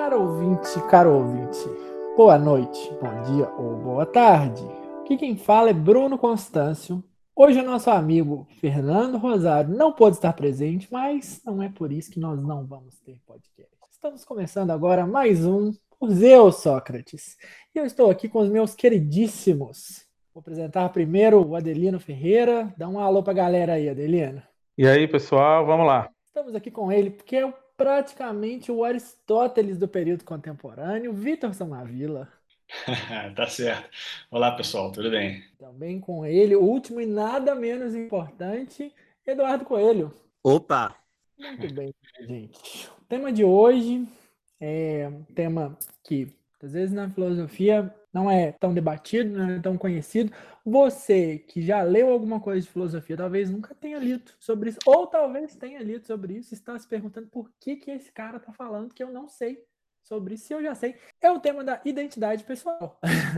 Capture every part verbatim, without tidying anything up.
Caro ouvinte, caro ouvinte, boa noite, bom dia ou boa tarde. Aqui quem fala é Bruno Constâncio. Hoje o nosso amigo Fernando Rosário não pôde estar presente, mas não é por isso que nós não vamos ter podcast. Estamos começando agora mais um Por Zeus, Sócrates. E eu estou aqui com os meus queridíssimos. Vou apresentar primeiro o Adelino Ferreira. Dá um alô pra galera aí, Adelino. E aí, pessoal, vamos lá. Estamos aqui com ele porque é praticamente o Aristóteles do período contemporâneo, Vitor Samavila. Tá certo. Olá, pessoal, tudo bem? Também com ele, o último e nada menos importante, Eduardo Coelho. Opa! Muito bem, gente. O tema de hoje é um tema que, às vezes, na filosofia não é tão debatido, não é tão conhecido. Você que já leu alguma coisa de filosofia, talvez nunca tenha lido sobre isso, ou talvez tenha lido sobre isso e está se perguntando por que, que esse cara está falando que eu não sei sobre isso, se eu já sei. É o tema da identidade pessoal.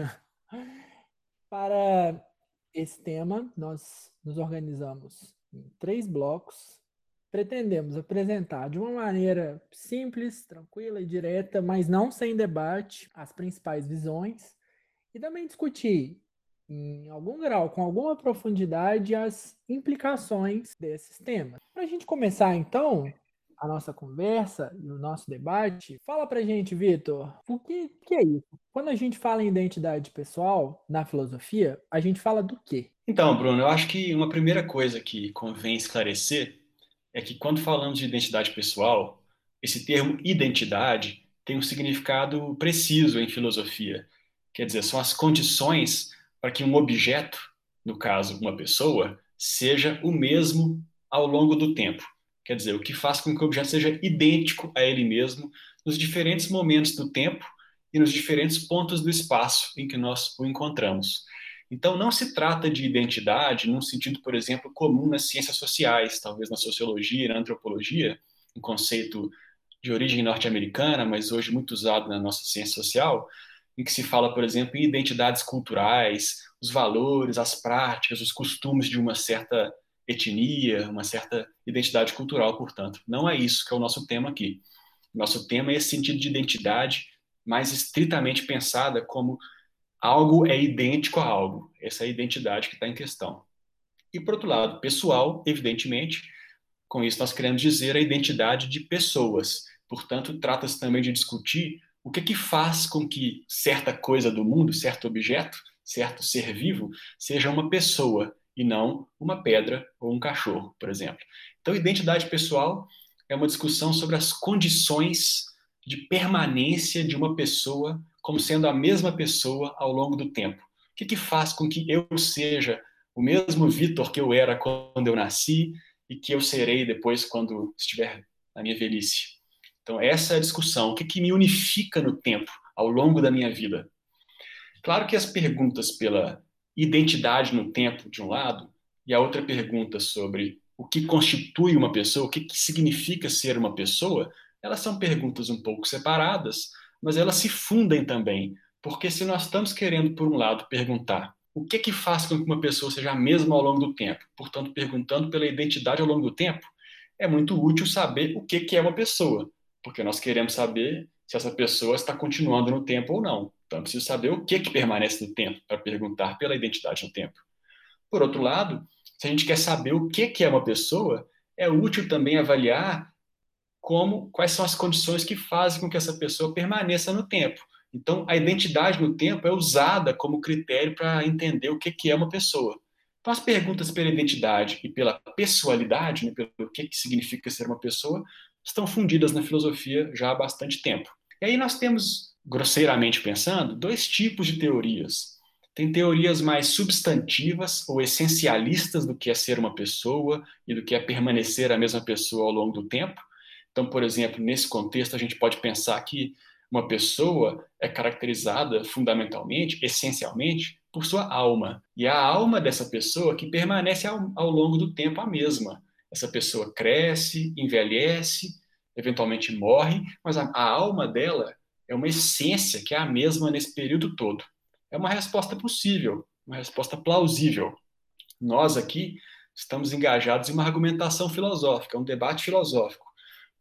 Para esse tema, nós nos organizamos em três blocos. Pretendemos apresentar de uma maneira simples, tranquila e direta, mas não sem debate, as principais visões e também discutir, em algum grau, com alguma profundidade, as implicações desses temas. Para a gente começar, então, a nossa conversa e o nosso debate, fala pra gente, Vitor, o que, que é isso? Quando a gente fala em identidade pessoal na filosofia, a gente fala do quê? Então, Bruno, eu acho que uma primeira coisa que convém esclarecer é que quando falamos de identidade pessoal, esse termo identidade tem um significado preciso em filosofia. Quer dizer, são as condições para que um objeto, no caso uma pessoa, seja o mesmo ao longo do tempo. Quer dizer, o que faz com que o objeto seja idêntico a ele mesmo nos diferentes momentos do tempo e nos diferentes pontos do espaço em que nós o encontramos. Então, não se trata de identidade num sentido, por exemplo, comum nas ciências sociais, talvez na sociologia e na antropologia, um conceito de origem norte-americana, mas hoje muito usado na nossa ciência social, em que se fala, por exemplo, em identidades culturais, os valores, as práticas, os costumes de uma certa etnia, uma certa identidade cultural, portanto. Não é isso que é o nosso tema aqui. Nosso tema é esse sentido de identidade mais estritamente pensada como algo é idêntico a algo. Essa é a identidade que está em questão. E, por outro lado, pessoal, evidentemente, com isso nós queremos dizer a identidade de pessoas. Portanto, trata-se também de discutir o que, que faz com que certa coisa do mundo, certo objeto, certo ser vivo, seja uma pessoa e não uma pedra ou um cachorro, por exemplo. Então, identidade pessoal é uma discussão sobre as condições de permanência de uma pessoa como sendo a mesma pessoa ao longo do tempo. O que, que faz com que eu seja o mesmo Vitor que eu era quando eu nasci e que eu serei depois quando estiver na minha velhice? Então, essa é a discussão. O que, que me unifica no tempo, ao longo da minha vida? Claro que as perguntas pela identidade no tempo, de um lado, e a outra pergunta sobre o que constitui uma pessoa, o que, que significa ser uma pessoa, elas são perguntas um pouco separadas, mas elas se fundem também. Porque se nós estamos querendo, por um lado, perguntar o que, que faz com que uma pessoa seja a mesma ao longo do tempo, portanto, perguntando pela identidade ao longo do tempo, é muito útil saber o que, que é uma pessoa, porque nós queremos saber se essa pessoa está continuando no tempo ou não. Então, é preciso saber o que, que permanece no tempo para perguntar pela identidade no tempo. Por outro lado, se a gente quer saber o que, que é uma pessoa, é útil também avaliar como, quais são as condições que fazem com que essa pessoa permaneça no tempo. Então, a identidade no tempo é usada como critério para entender o que, que é uma pessoa. Então, as perguntas pela identidade e pela pessoalidade, né, pelo que, que significa ser uma pessoa, estão fundidas na filosofia já há bastante tempo. E aí nós temos, grosseiramente pensando, dois tipos de teorias. Tem teorias mais substantivas ou essencialistas do que é ser uma pessoa e do que é permanecer a mesma pessoa ao longo do tempo. Então, por exemplo, nesse contexto, a gente pode pensar que uma pessoa é caracterizada fundamentalmente, essencialmente, por sua alma. E é a alma dessa pessoa que permanece ao, ao longo do tempo a mesma. Essa pessoa cresce, envelhece, eventualmente morre, mas a, a alma dela é uma essência que é a mesma nesse período todo. É uma resposta possível, uma resposta plausível. Nós aqui estamos engajados em uma argumentação filosófica, um debate filosófico.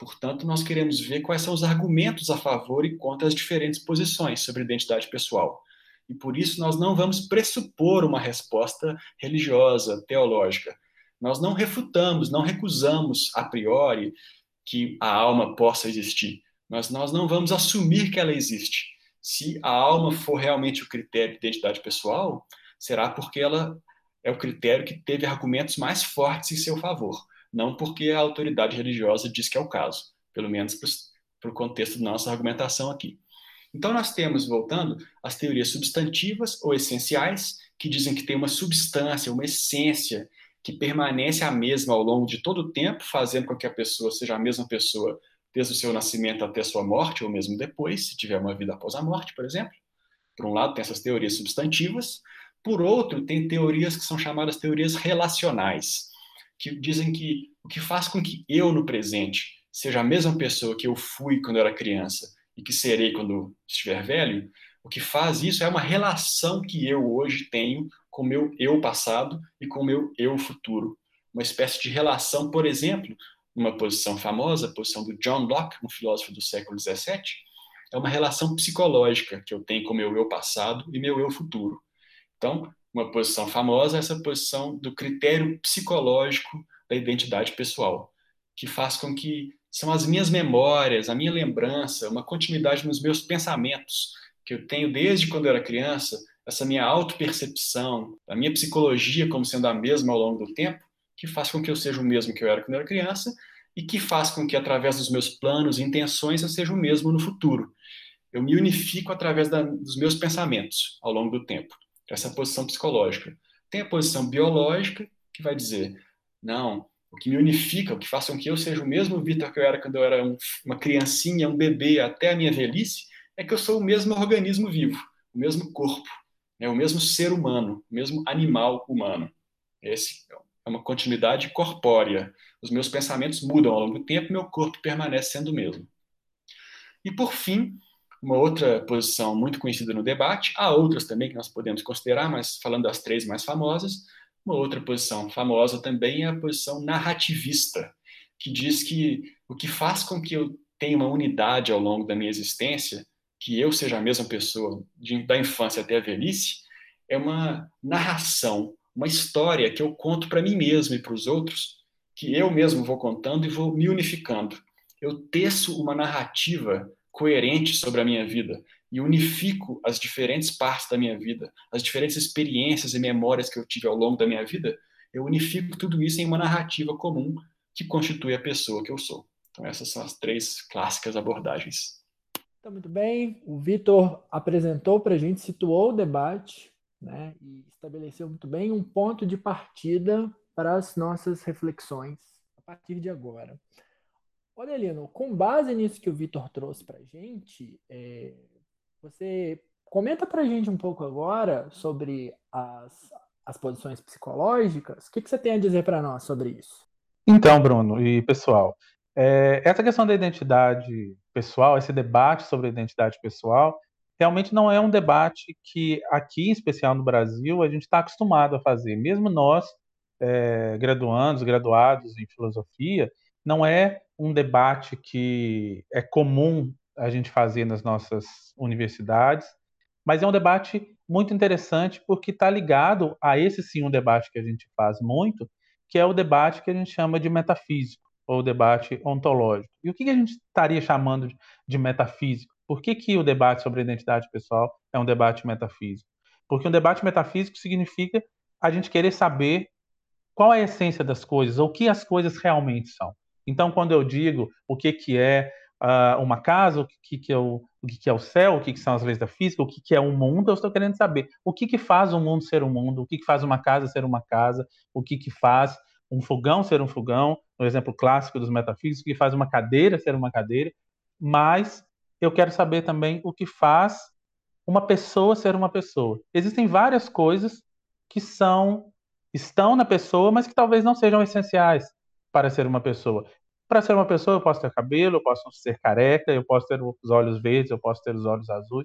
Portanto, nós queremos ver quais são os argumentos a favor e contra as diferentes posições sobre identidade pessoal. E por isso nós não vamos pressupor uma resposta religiosa, teológica. Nós não refutamos, não recusamos a priori que a alma possa existir. Mas nós não vamos assumir que ela existe. Se a alma for realmente o critério de identidade pessoal, será porque ela é o critério que teve argumentos mais fortes em seu favor, não porque a autoridade religiosa diz que é o caso, pelo menos para o contexto da nossa argumentação aqui. Então, nós temos, voltando, as teorias substantivas ou essenciais, que dizem que tem uma substância, uma essência, que permanece a mesma ao longo de todo o tempo, fazendo com que a pessoa seja a mesma pessoa desde o seu nascimento até a sua morte, ou mesmo depois, se tiver uma vida após a morte, por exemplo. Por um lado, tem essas teorias substantivas. Por outro, tem teorias que são chamadas teorias relacionais, que dizem que o que faz com que eu, no presente, seja a mesma pessoa que eu fui quando eu era criança e que serei quando estiver velho, o que faz isso é uma relação que eu hoje tenho com o meu eu passado e com o meu eu futuro. Uma espécie de relação, por exemplo, uma posição famosa, a posição do John Locke, um filósofo do século dezessete, é uma relação psicológica que eu tenho com o meu eu passado e meu eu futuro. Então, uma posição famosa é essa posição do critério psicológico da identidade pessoal, que faz com que são as minhas memórias, a minha lembrança, uma continuidade nos meus pensamentos, que eu tenho desde quando eu era criança, essa minha autopercepção, a minha psicologia como sendo a mesma ao longo do tempo, que faz com que eu seja o mesmo que eu era quando eu era criança e que faz com que, através dos meus planos e intenções, eu seja o mesmo no futuro. Eu me unifico através da, dos meus pensamentos ao longo do tempo. Essa posição psicológica. Tem a posição biológica, que vai dizer, não, o que me unifica, o que faz com que eu seja o mesmo Vitor que eu era quando eu era um, uma criancinha, um bebê, até a minha velhice, é que eu sou o mesmo organismo vivo, o mesmo corpo, né, o mesmo ser humano, o mesmo animal humano. Esse é uma continuidade corpórea. Os meus pensamentos mudam ao longo do tempo, meu corpo permanece sendo o mesmo. E, por fim, uma outra posição muito conhecida no debate, há outras também que nós podemos considerar, mas falando das três mais famosas, uma outra posição famosa também é a posição narrativista, que diz que o que faz com que eu tenha uma unidade ao longo da minha existência, que eu seja a mesma pessoa de, da infância até a velhice, é uma narração, uma história que eu conto para mim mesmo e para os outros, que eu mesmo vou contando e vou me unificando. Eu teço uma narrativa coerente sobre a minha vida e unifico as diferentes partes da minha vida, as diferentes experiências e memórias que eu tive ao longo da minha vida, eu unifico tudo isso em uma narrativa comum que constitui a pessoa que eu sou. Então essas são as três clássicas abordagens. Então, muito bem, o Vitor apresentou para a gente, situou o debate, né, e estabeleceu muito bem um ponto de partida para as nossas reflexões a partir de agora. Olha, Lino, com base nisso que o Vitor trouxe para a gente, é, você comenta para a gente um pouco agora sobre as, as posições psicológicas. O que, que você tem a dizer para nós sobre isso? Então, Bruno e pessoal, é, essa questão da identidade pessoal, esse debate sobre a identidade pessoal, realmente não é um debate que aqui, em especial no Brasil, a gente está acostumado a fazer. Mesmo nós, é, graduandos, graduados em filosofia, não é um debate que é comum a gente fazer nas nossas universidades, mas é um debate muito interessante porque está ligado a esse sim um debate que a gente faz muito, que é o debate que a gente chama de metafísico, ou o debate ontológico. E o que a gente estaria chamando de metafísico? Por que, que o debate sobre a identidade pessoal é um debate metafísico? Porque um debate metafísico significa a gente querer saber qual é a essência das coisas, ou o que as coisas realmente são. Então, quando eu digo o que, que é uh, uma casa, o que, que, é o, o que, que é o céu, o que, que são as leis da física, o que, que é um mundo, eu estou querendo saber o que, que faz um mundo ser um mundo, o que, que faz uma casa ser uma casa, o que, que faz um fogão ser um fogão, no exemplo clássico dos metafísicos, o que faz uma cadeira ser uma cadeira, mas eu quero saber também o que faz uma pessoa ser uma pessoa. Existem várias coisas que são estão na pessoa, mas que talvez não sejam essenciais para ser uma pessoa. Para ser uma pessoa, eu posso ter cabelo, eu posso ser careca, eu posso ter os olhos verdes, eu posso ter os olhos azuis.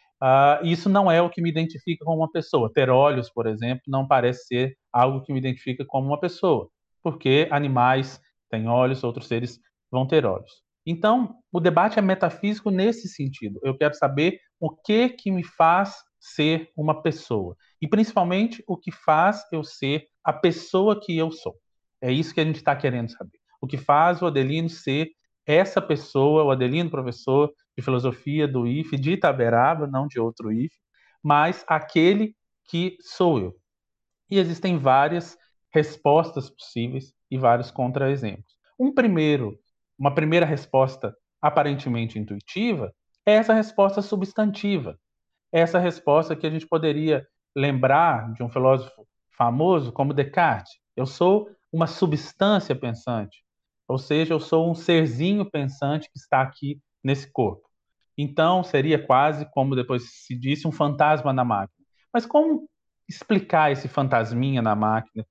Uh, isso não é o que me identifica como uma pessoa. Ter olhos, por exemplo, não parece ser algo que me identifica como uma pessoa, porque animais têm olhos, outros seres vão ter olhos. Então, o debate é metafísico nesse sentido. Eu quero saber o que que me faz ser uma pessoa. E, principalmente, o que faz eu ser a pessoa que eu sou. É isso que a gente está querendo saber. O que faz o Adelino ser essa pessoa, o Adelino, professor de filosofia do I F E, de Itaberaba, não de outro I F E, mas aquele que sou eu. E existem várias respostas possíveis e vários contra-exemplos. Um primeiro, uma primeira resposta aparentemente intuitiva é essa resposta substantiva. Essa resposta que a gente poderia lembrar de um filósofo famoso como Descartes. Eu sou uma substância pensante, ou seja, eu sou um serzinho pensante que está aqui nesse corpo. Então, seria quase, como depois se disse, um fantasma na máquina. Mas como explicar esse fantasminha na máquina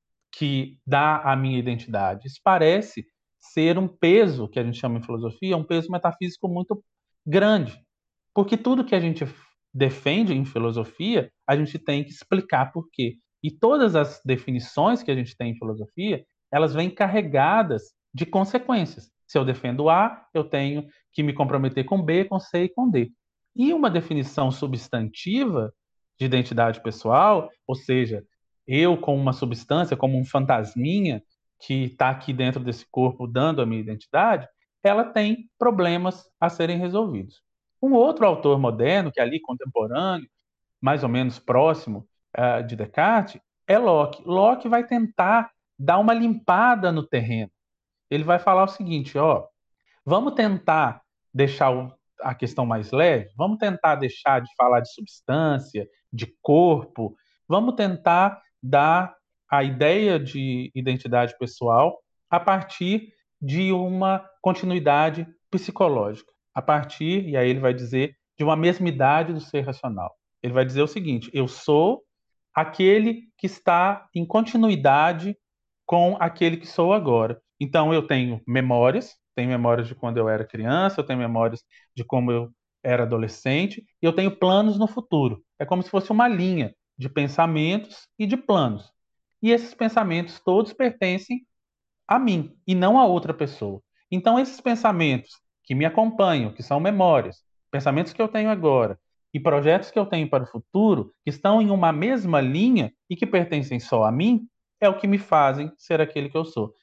que dá a minha identidade? Isso parece ser um peso, que a gente chama em filosofia, um peso metafísico muito grande. Porque tudo que a gente defende em filosofia, a gente tem que explicar por quê. E todas as definições que a gente tem em filosofia, elas vêm carregadas de consequências. Se eu defendo A, eu tenho que me comprometer com B, com C e com D. E uma definição substantiva de identidade pessoal, ou seja, eu como uma substância, como um fantasminha que está aqui dentro desse corpo dando a minha identidade, ela tem problemas a serem resolvidos. Um outro autor moderno, que é ali contemporâneo, mais ou menos próximo uh, de Descartes, é Locke. Locke vai tentar dar uma limpada no terreno. Ele vai falar o seguinte, ó, vamos tentar deixar o, a questão mais leve, vamos tentar deixar de falar de substância, de corpo, vamos tentar dar a ideia de identidade pessoal a partir de uma continuidade psicológica, a partir, e aí ele vai dizer, de uma mesmidade do ser racional. Ele vai dizer o seguinte, eu sou aquele que está em continuidade com aquele que sou agora. Então eu tenho memórias, tenho memórias de quando eu era criança, eu tenho memórias de como eu era adolescente, e eu tenho planos no futuro. É como se fosse uma linha de pensamentos e de planos. E esses pensamentos todos pertencem a mim e não a outra pessoa. Então esses pensamentos que me acompanham, que são memórias, pensamentos que eu tenho agora e projetos que eu tenho para o futuro, que estão em uma mesma linha e que pertencem só a mim, é o que me fazem ser aquele que eu sou.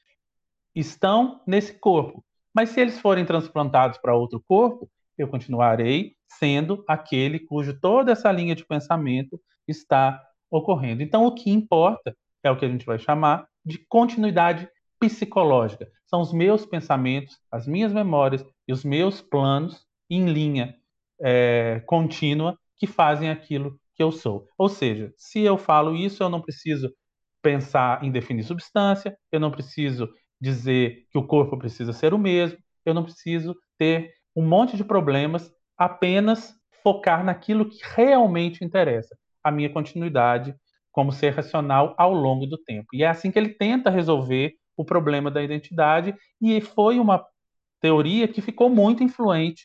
Estão nesse corpo. Mas se eles forem transplantados para outro corpo, eu continuarei sendo aquele cujo toda essa linha de pensamento está ocorrendo. Então, o que importa é o que a gente vai chamar de continuidade psicológica. São os meus pensamentos, as minhas memórias e os meus planos em linha é, contínua que fazem aquilo que eu sou. Ou seja, se eu falo isso, eu não preciso pensar em definir substância, eu não preciso dizer que o corpo precisa ser o mesmo, eu não preciso ter um monte de problemas, apenas focar naquilo que realmente interessa, a minha continuidade como ser racional ao longo do tempo. E é assim que ele tenta resolver o problema da identidade, e foi uma teoria que ficou muito influente,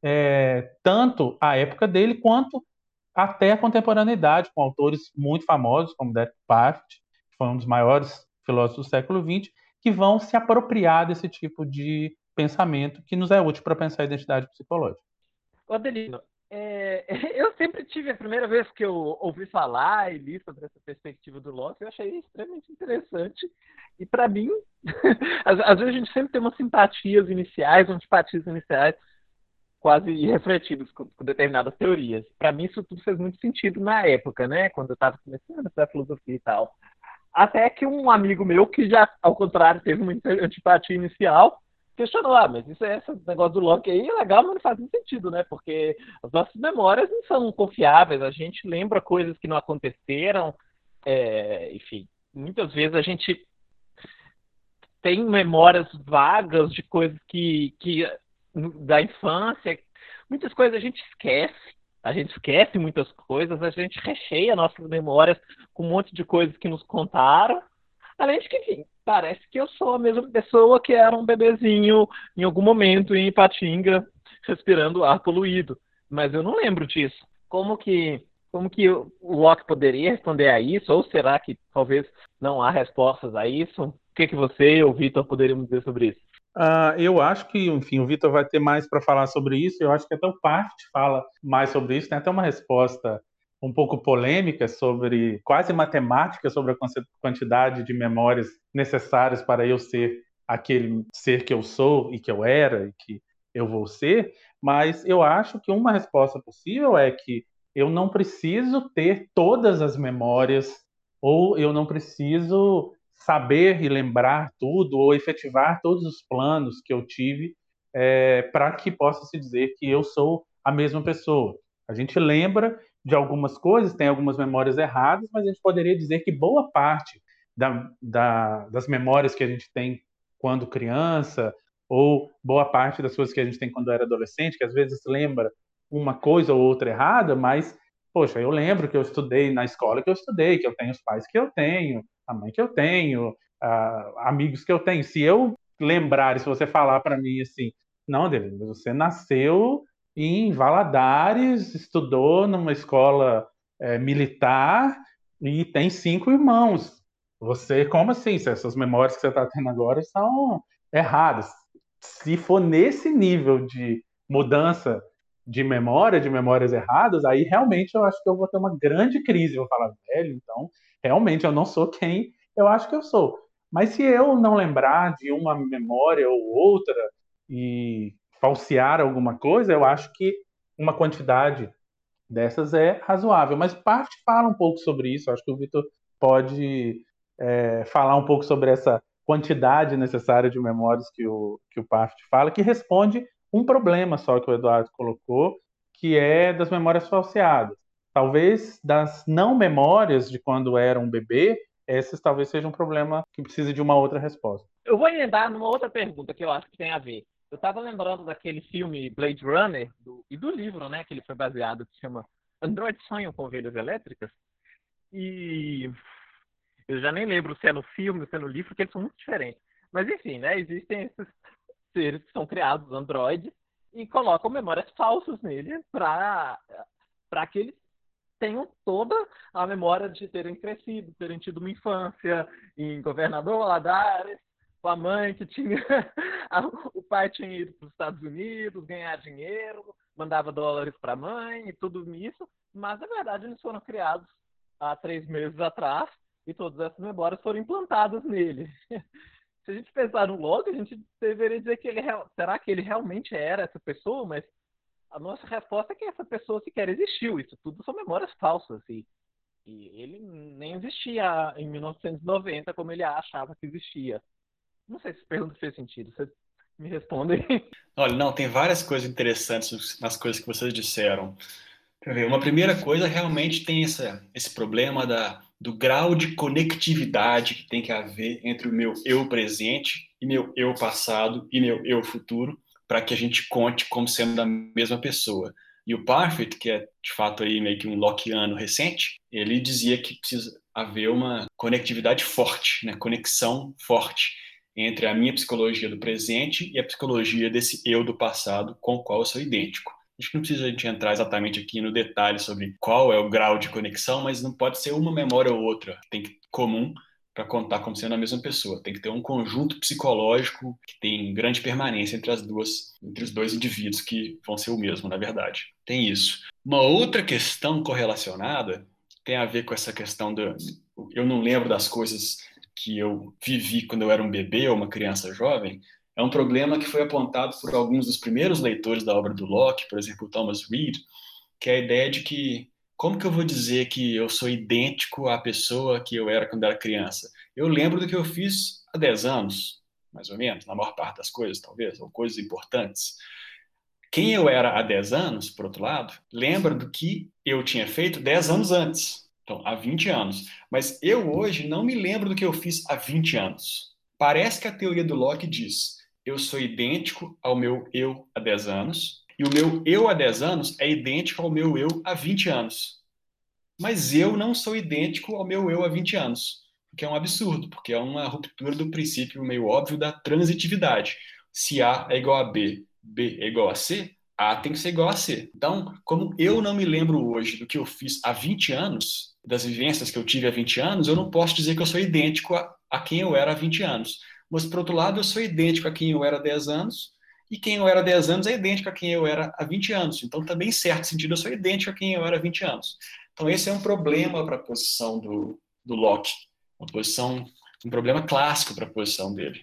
é, tanto à época dele, quanto até a contemporaneidade, com autores muito famosos, como Descartes, Barthes, que foi um dos maiores filósofos do século vinte, que vão se apropriar desse tipo de pensamento que nos é útil para pensar a identidade psicológica. Adelino, é, eu sempre tive, a primeira vez que eu ouvi falar e li sobre essa perspectiva do Locke, eu achei extremamente interessante. E para mim, às, às vezes a gente sempre tem umas simpatias iniciais, antipatias iniciais, quase irrefletidas com, com determinadas teorias. Para mim isso tudo fez muito sentido na época, né? Quando eu estava começando a estudar filosofia e tal. Até que um amigo meu, que já, ao contrário, teve uma antipatia inicial, questionou, ah, mas isso é esse negócio do Locke aí, é legal, mas não faz muito sentido, né? Porque as nossas memórias não são confiáveis, a gente lembra coisas que não aconteceram, é, enfim, muitas vezes a gente tem memórias vagas de coisas que, que da infância, muitas coisas a gente esquece, a gente esquece muitas coisas, a gente recheia nossas memórias com um monte de coisas que nos contaram, além de que, enfim, parece que eu sou a mesma pessoa que era um bebezinho em algum momento em Ipatinga, respirando ar poluído, mas eu não lembro disso. Como que, como que o Locke poderia responder a isso, ou será que talvez não há respostas a isso? O que, que você ou o Vitor poderiam dizer sobre isso? Ah, eu acho que, enfim, o Vitor vai ter mais para falar sobre isso. Eu acho que até o Part fala mais sobre isso. Tem até uma resposta um pouco polêmica sobre, quase matemática, sobre a conce- quantidade de memórias necessárias para eu ser aquele ser que eu sou e que eu era e que eu vou ser. Mas eu acho que uma resposta possível é que eu não preciso ter todas as memórias ou eu não preciso saber e lembrar tudo ou efetivar todos os planos que eu tive é, para que possa se dizer que eu sou a mesma pessoa. A gente lembra de algumas coisas, tem algumas memórias erradas, mas a gente poderia dizer que boa parte da, da, das memórias que a gente tem quando criança ou boa parte das coisas que a gente tem quando era adolescente, que às vezes lembra uma coisa ou outra errada, mas poxa, eu lembro que eu estudei na escola que eu estudei, que eu tenho os pais que eu tenho, a mãe que eu tenho, uh, amigos que eu tenho. Se eu lembrar, se você falar para mim assim, não, David, você nasceu em Valadares, estudou numa escola é, militar e tem cinco irmãos. Você, como assim? Se essas memórias que você está tendo agora são erradas. Se for nesse nível de mudança de memória, de memórias erradas, aí realmente eu acho que eu vou ter uma grande crise. Eu vou falar, velho, então realmente eu não sou quem eu acho que eu sou. Mas se eu não lembrar de uma memória ou outra e falsear alguma coisa, eu acho que uma quantidade dessas é razoável. Mas parte fala um pouco sobre isso. Eu acho que o Vitor pode é, falar um pouco sobre essa quantidade necessária de memórias que o, que o Part fala, que responde um problema só que o Eduardo colocou, que é das memórias falseadas. Talvez das não memórias de quando era um bebê, essas talvez seja um problema que precise de uma outra resposta. Eu vou emendar numa outra pergunta que eu acho que tem a ver. Eu estava lembrando daquele filme Blade Runner do, e do livro, né, que ele foi baseado, que se chama Androids Sonham com Ovelhas Elétricas. E eu já nem lembro se é no filme ou se é no livro, porque eles são muito diferentes. Mas enfim, né, existem esses seres que são criados, androides, e colocam memórias falsas nele para que eles tenham toda a memória de terem crescido, terem tido uma infância em Governador Valadares, com a mãe que tinha... o pai tinha ido para os Estados Unidos, ganhar dinheiro, mandava dólares para a mãe e tudo isso, mas, na verdade, eles foram criados há três meses atrás e todas essas memórias foram implantadas nele. Se a gente pensar no Loki, a gente deveria dizer que ele... Será que ele realmente era essa pessoa? Mas a nossa resposta é que essa pessoa sequer existiu. Isso tudo são memórias falsas. E, e ele nem existia em mil novecentos e noventa como ele achava que existia. Não sei se essa pergunta fez sentido. Vocês me respondem. Olha, não, tem várias coisas interessantes nas coisas que vocês disseram. Quer ver, uma primeira coisa, realmente tem essa, esse problema da, do grau de conectividade que tem que haver entre o meu eu presente e meu eu passado e meu eu futuro, para que a gente conte como sendo da mesma pessoa. E o Parfit, que é de fato aí meio que um Lockeano recente, ele dizia que precisa haver uma conectividade forte, né? Conexão forte entre a minha psicologia do presente e a psicologia desse eu do passado com o qual eu sou idêntico. Acho que não precisa a gente entrar exatamente aqui no detalhe sobre qual é o grau de conexão, mas não pode ser uma memória ou outra. Tem que comum para contar como sendo a mesma pessoa. Tem que ter um conjunto psicológico que tem grande permanência entre as duas, entre os dois indivíduos que vão ser o mesmo, na verdade. Tem isso. Uma outra questão correlacionada tem a ver com essa questão do eu não lembro das coisas que eu vivi quando eu era um bebê ou uma criança jovem. É um problema que foi apontado por alguns dos primeiros leitores da obra do Locke, por exemplo, Thomas Reid, que é a ideia de que como que eu vou dizer que eu sou idêntico à pessoa que eu era quando era criança? Eu lembro do que eu fiz há dez anos, mais ou menos, na maior parte das coisas, talvez, ou coisas importantes. Quem eu era há dez anos, por outro lado, lembra do que eu tinha feito dez anos antes. Então, há vinte anos. Mas eu hoje não me lembro do que eu fiz há vinte anos. Parece que a teoria do Locke diz: eu sou idêntico ao meu eu há dez anos, e o meu eu há dez anos é idêntico ao meu eu há vinte anos. Mas eu não sou idêntico ao meu eu há vinte anos, o que é um absurdo, porque é uma ruptura do princípio meio óbvio da transitividade. Se A é igual a B, B é igual a C, A tem que ser igual a C. Então, como eu não me lembro hoje do que eu fiz há vinte anos, das vivências que eu tive há vinte anos, eu não posso dizer que eu sou idêntico a, a quem eu era há vinte anos. mas, por outro lado, eu sou idêntico a quem eu era há dez anos, e quem eu era há dez anos é idêntico a quem eu era há vinte anos. Então, também, em certo sentido, eu sou idêntico a quem eu era há vinte anos. Então, esse é um problema para a posição do, do Locke, uma posição, um problema clássico para a posição dele.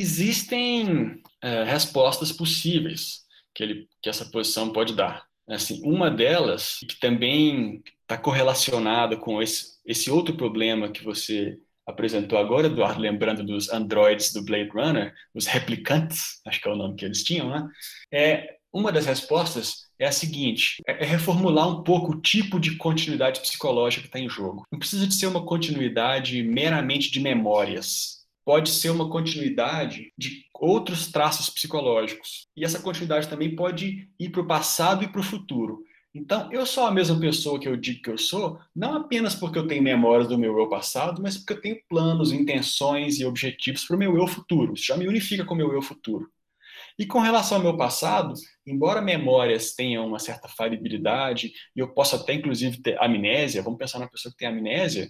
Existem é, respostas possíveis que, ele, que essa posição pode dar. Assim, uma delas, que também está correlacionada com esse, esse outro problema que você apresentou agora, Eduardo, lembrando dos androides do Blade Runner, os replicantes, acho que é o nome que eles tinham, né? É, uma das respostas é a seguinte, é reformular um pouco o tipo de continuidade psicológica que está em jogo. Não precisa de ser uma continuidade meramente de memórias. Pode ser uma continuidade de outros traços psicológicos. E essa continuidade também pode ir para o passado e para o futuro. Então, eu sou a mesma pessoa que eu digo que eu sou, não apenas porque eu tenho memórias do meu eu passado, mas porque eu tenho planos, intenções e objetivos para o meu eu futuro. Isso já me unifica com o meu eu futuro. E com relação ao meu passado, embora memórias tenham uma certa falibilidade, e eu posso até, inclusive, ter amnésia, vamos pensar na pessoa que tem amnésia,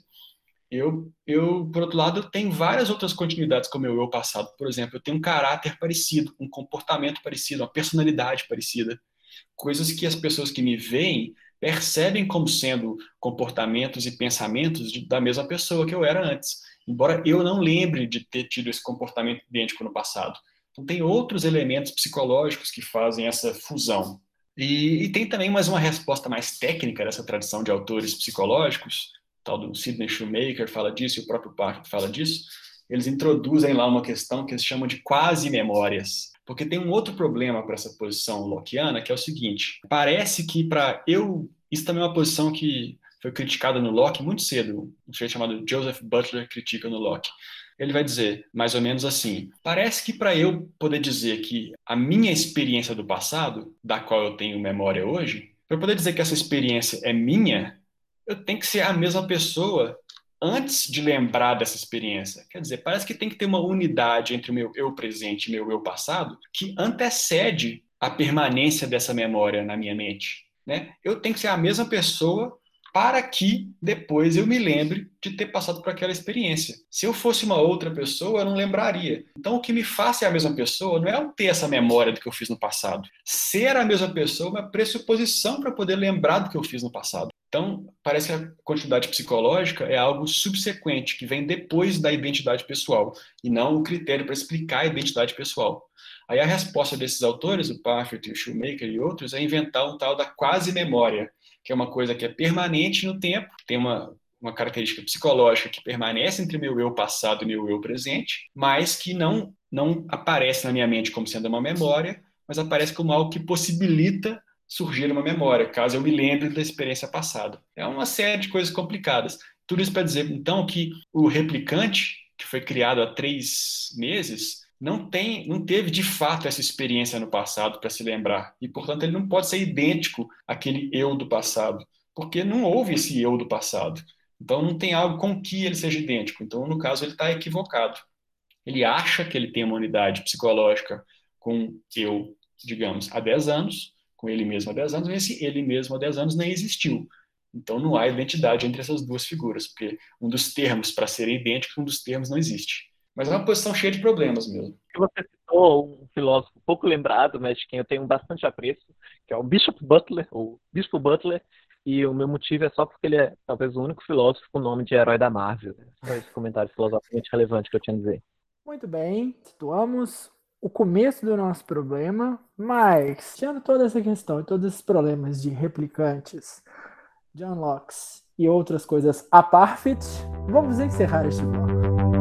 eu, eu, por outro lado, eu tenho várias outras continuidades com o meu eu passado. Por exemplo, eu tenho um caráter parecido, um comportamento parecido, uma personalidade parecida. Coisas que as pessoas que me veem percebem como sendo comportamentos e pensamentos de, da mesma pessoa que eu era antes, embora eu não lembre de ter tido esse comportamento idêntico no passado. Então, tem outros elementos psicológicos que fazem essa fusão. E, e tem também mais uma resposta mais técnica dessa tradição de autores psicológicos, tal do Sidney Shoemaker fala disso, e o próprio Parker fala disso. Eles introduzem lá uma questão que eles chamam de quasi-memórias. Porque tem um outro problema para essa posição lockeana, que é o seguinte, parece que para eu... Isso também é uma posição que foi criticada no Locke muito cedo, um sujeito chamado Joseph Butler critica no Locke. Ele vai dizer, mais ou menos assim, parece que para eu poder dizer que a minha experiência do passado, da qual eu tenho memória hoje, para eu poder dizer que essa experiência é minha, eu tenho que ser a mesma pessoa antes de lembrar dessa experiência. Quer dizer, parece que tem que ter uma unidade entre o meu eu presente e meu eu passado que antecede a permanência dessa memória na minha mente, né? Eu tenho que ser a mesma pessoa para que depois eu me lembre de ter passado por aquela experiência. Se eu fosse uma outra pessoa, eu não lembraria. Então, o que me faz ser a mesma pessoa não é eu ter essa memória do que eu fiz no passado. Ser a mesma pessoa é uma pressuposição para poder lembrar do que eu fiz no passado. Então, parece que a continuidade psicológica é algo subsequente, que vem depois da identidade pessoal, e não o critério para explicar a identidade pessoal. Aí a resposta desses autores, o Parfit, o Shoemaker e outros, é inventar um tal da quasi-memória, que é uma coisa que é permanente no tempo, tem uma, uma característica psicológica que permanece entre meu eu passado e meu eu presente, mas que não, não aparece na minha mente como sendo uma memória, mas aparece como algo que possibilita surgir uma memória, caso eu me lembre da experiência passada. É uma série de coisas complicadas. Tudo isso para dizer, então, que o replicante, que foi criado há três meses, não, tem, não teve, de fato, essa experiência no passado para se lembrar. E, portanto, ele não pode ser idêntico àquele eu do passado, porque não houve esse eu do passado. Então, não tem algo com que ele seja idêntico. Então, no caso, ele está equivocado. Ele acha que ele tem uma unidade psicológica com eu, digamos, há dez anos, com ele mesmo há dez anos, mas esse ele mesmo há dez anos nem existiu. Então não há identidade entre essas duas figuras, porque um dos termos para serem idênticos, um dos termos não existe. Mas é uma posição cheia de problemas mesmo. Você citou um filósofo pouco lembrado, mas de quem eu tenho bastante apreço, que é o Bishop Butler, ou Bispo Butler, e o meu motivo é só porque ele é talvez o único filósofo com o nome de herói da Marvel. Né? Só esse comentário filosoficamente relevante que eu tinha a dizer. Muito bem, situamos o começo do nosso problema, mas, tirando toda essa questão e todos esses problemas de replicantes, John Locke e outras coisas a Parfit, vamos encerrar este bloco.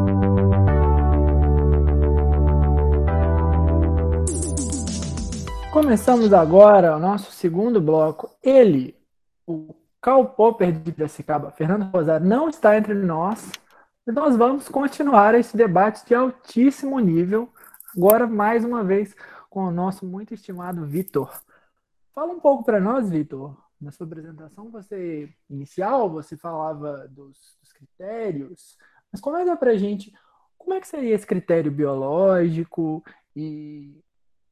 Começamos agora o nosso segundo bloco. Ele, o Karl Popper de Piracicaba, Fernando Rosário, não está entre nós. E nós vamos continuar esse debate de altíssimo nível, agora mais uma vez com o nosso muito estimado Vitor. Fala um pouco para nós, Vitor. Na sua apresentação você inicial, você falava dos, dos critérios, mas comenta para a gente como é que seria esse critério biológico e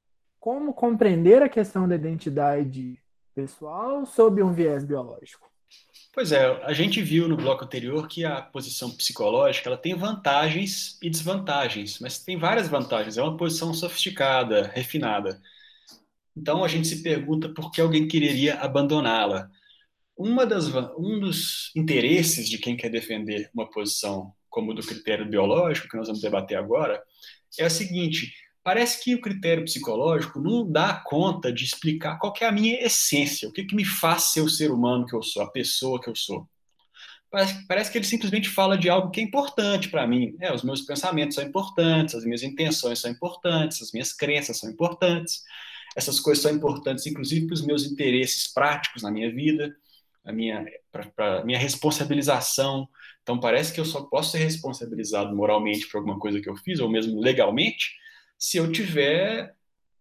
como compreender a questão da identidade pessoal sob um viés biológico. Pois é, a gente viu no bloco anterior que a posição psicológica ela tem vantagens e desvantagens, mas tem várias vantagens. É uma posição sofisticada, refinada. Então a gente se pergunta por que alguém quereria abandoná-la. Uma das, um dos interesses de quem quer defender uma posição como o do critério biológico, que nós vamos debater agora, é a seguinte: parece que o critério psicológico não dá conta de explicar qual que é a minha essência, o que, que me faz ser o ser humano que eu sou, a pessoa que eu sou. Parece, parece que ele simplesmente fala de algo que é importante para mim. É, os meus pensamentos são importantes, as minhas intenções são importantes, as minhas crenças são importantes. Essas coisas são importantes, inclusive, para os meus interesses práticos na minha vida, a minha, para a minha responsabilização. Então, parece que eu só posso ser responsabilizado moralmente por alguma coisa que eu fiz, ou mesmo legalmente, se eu tiver,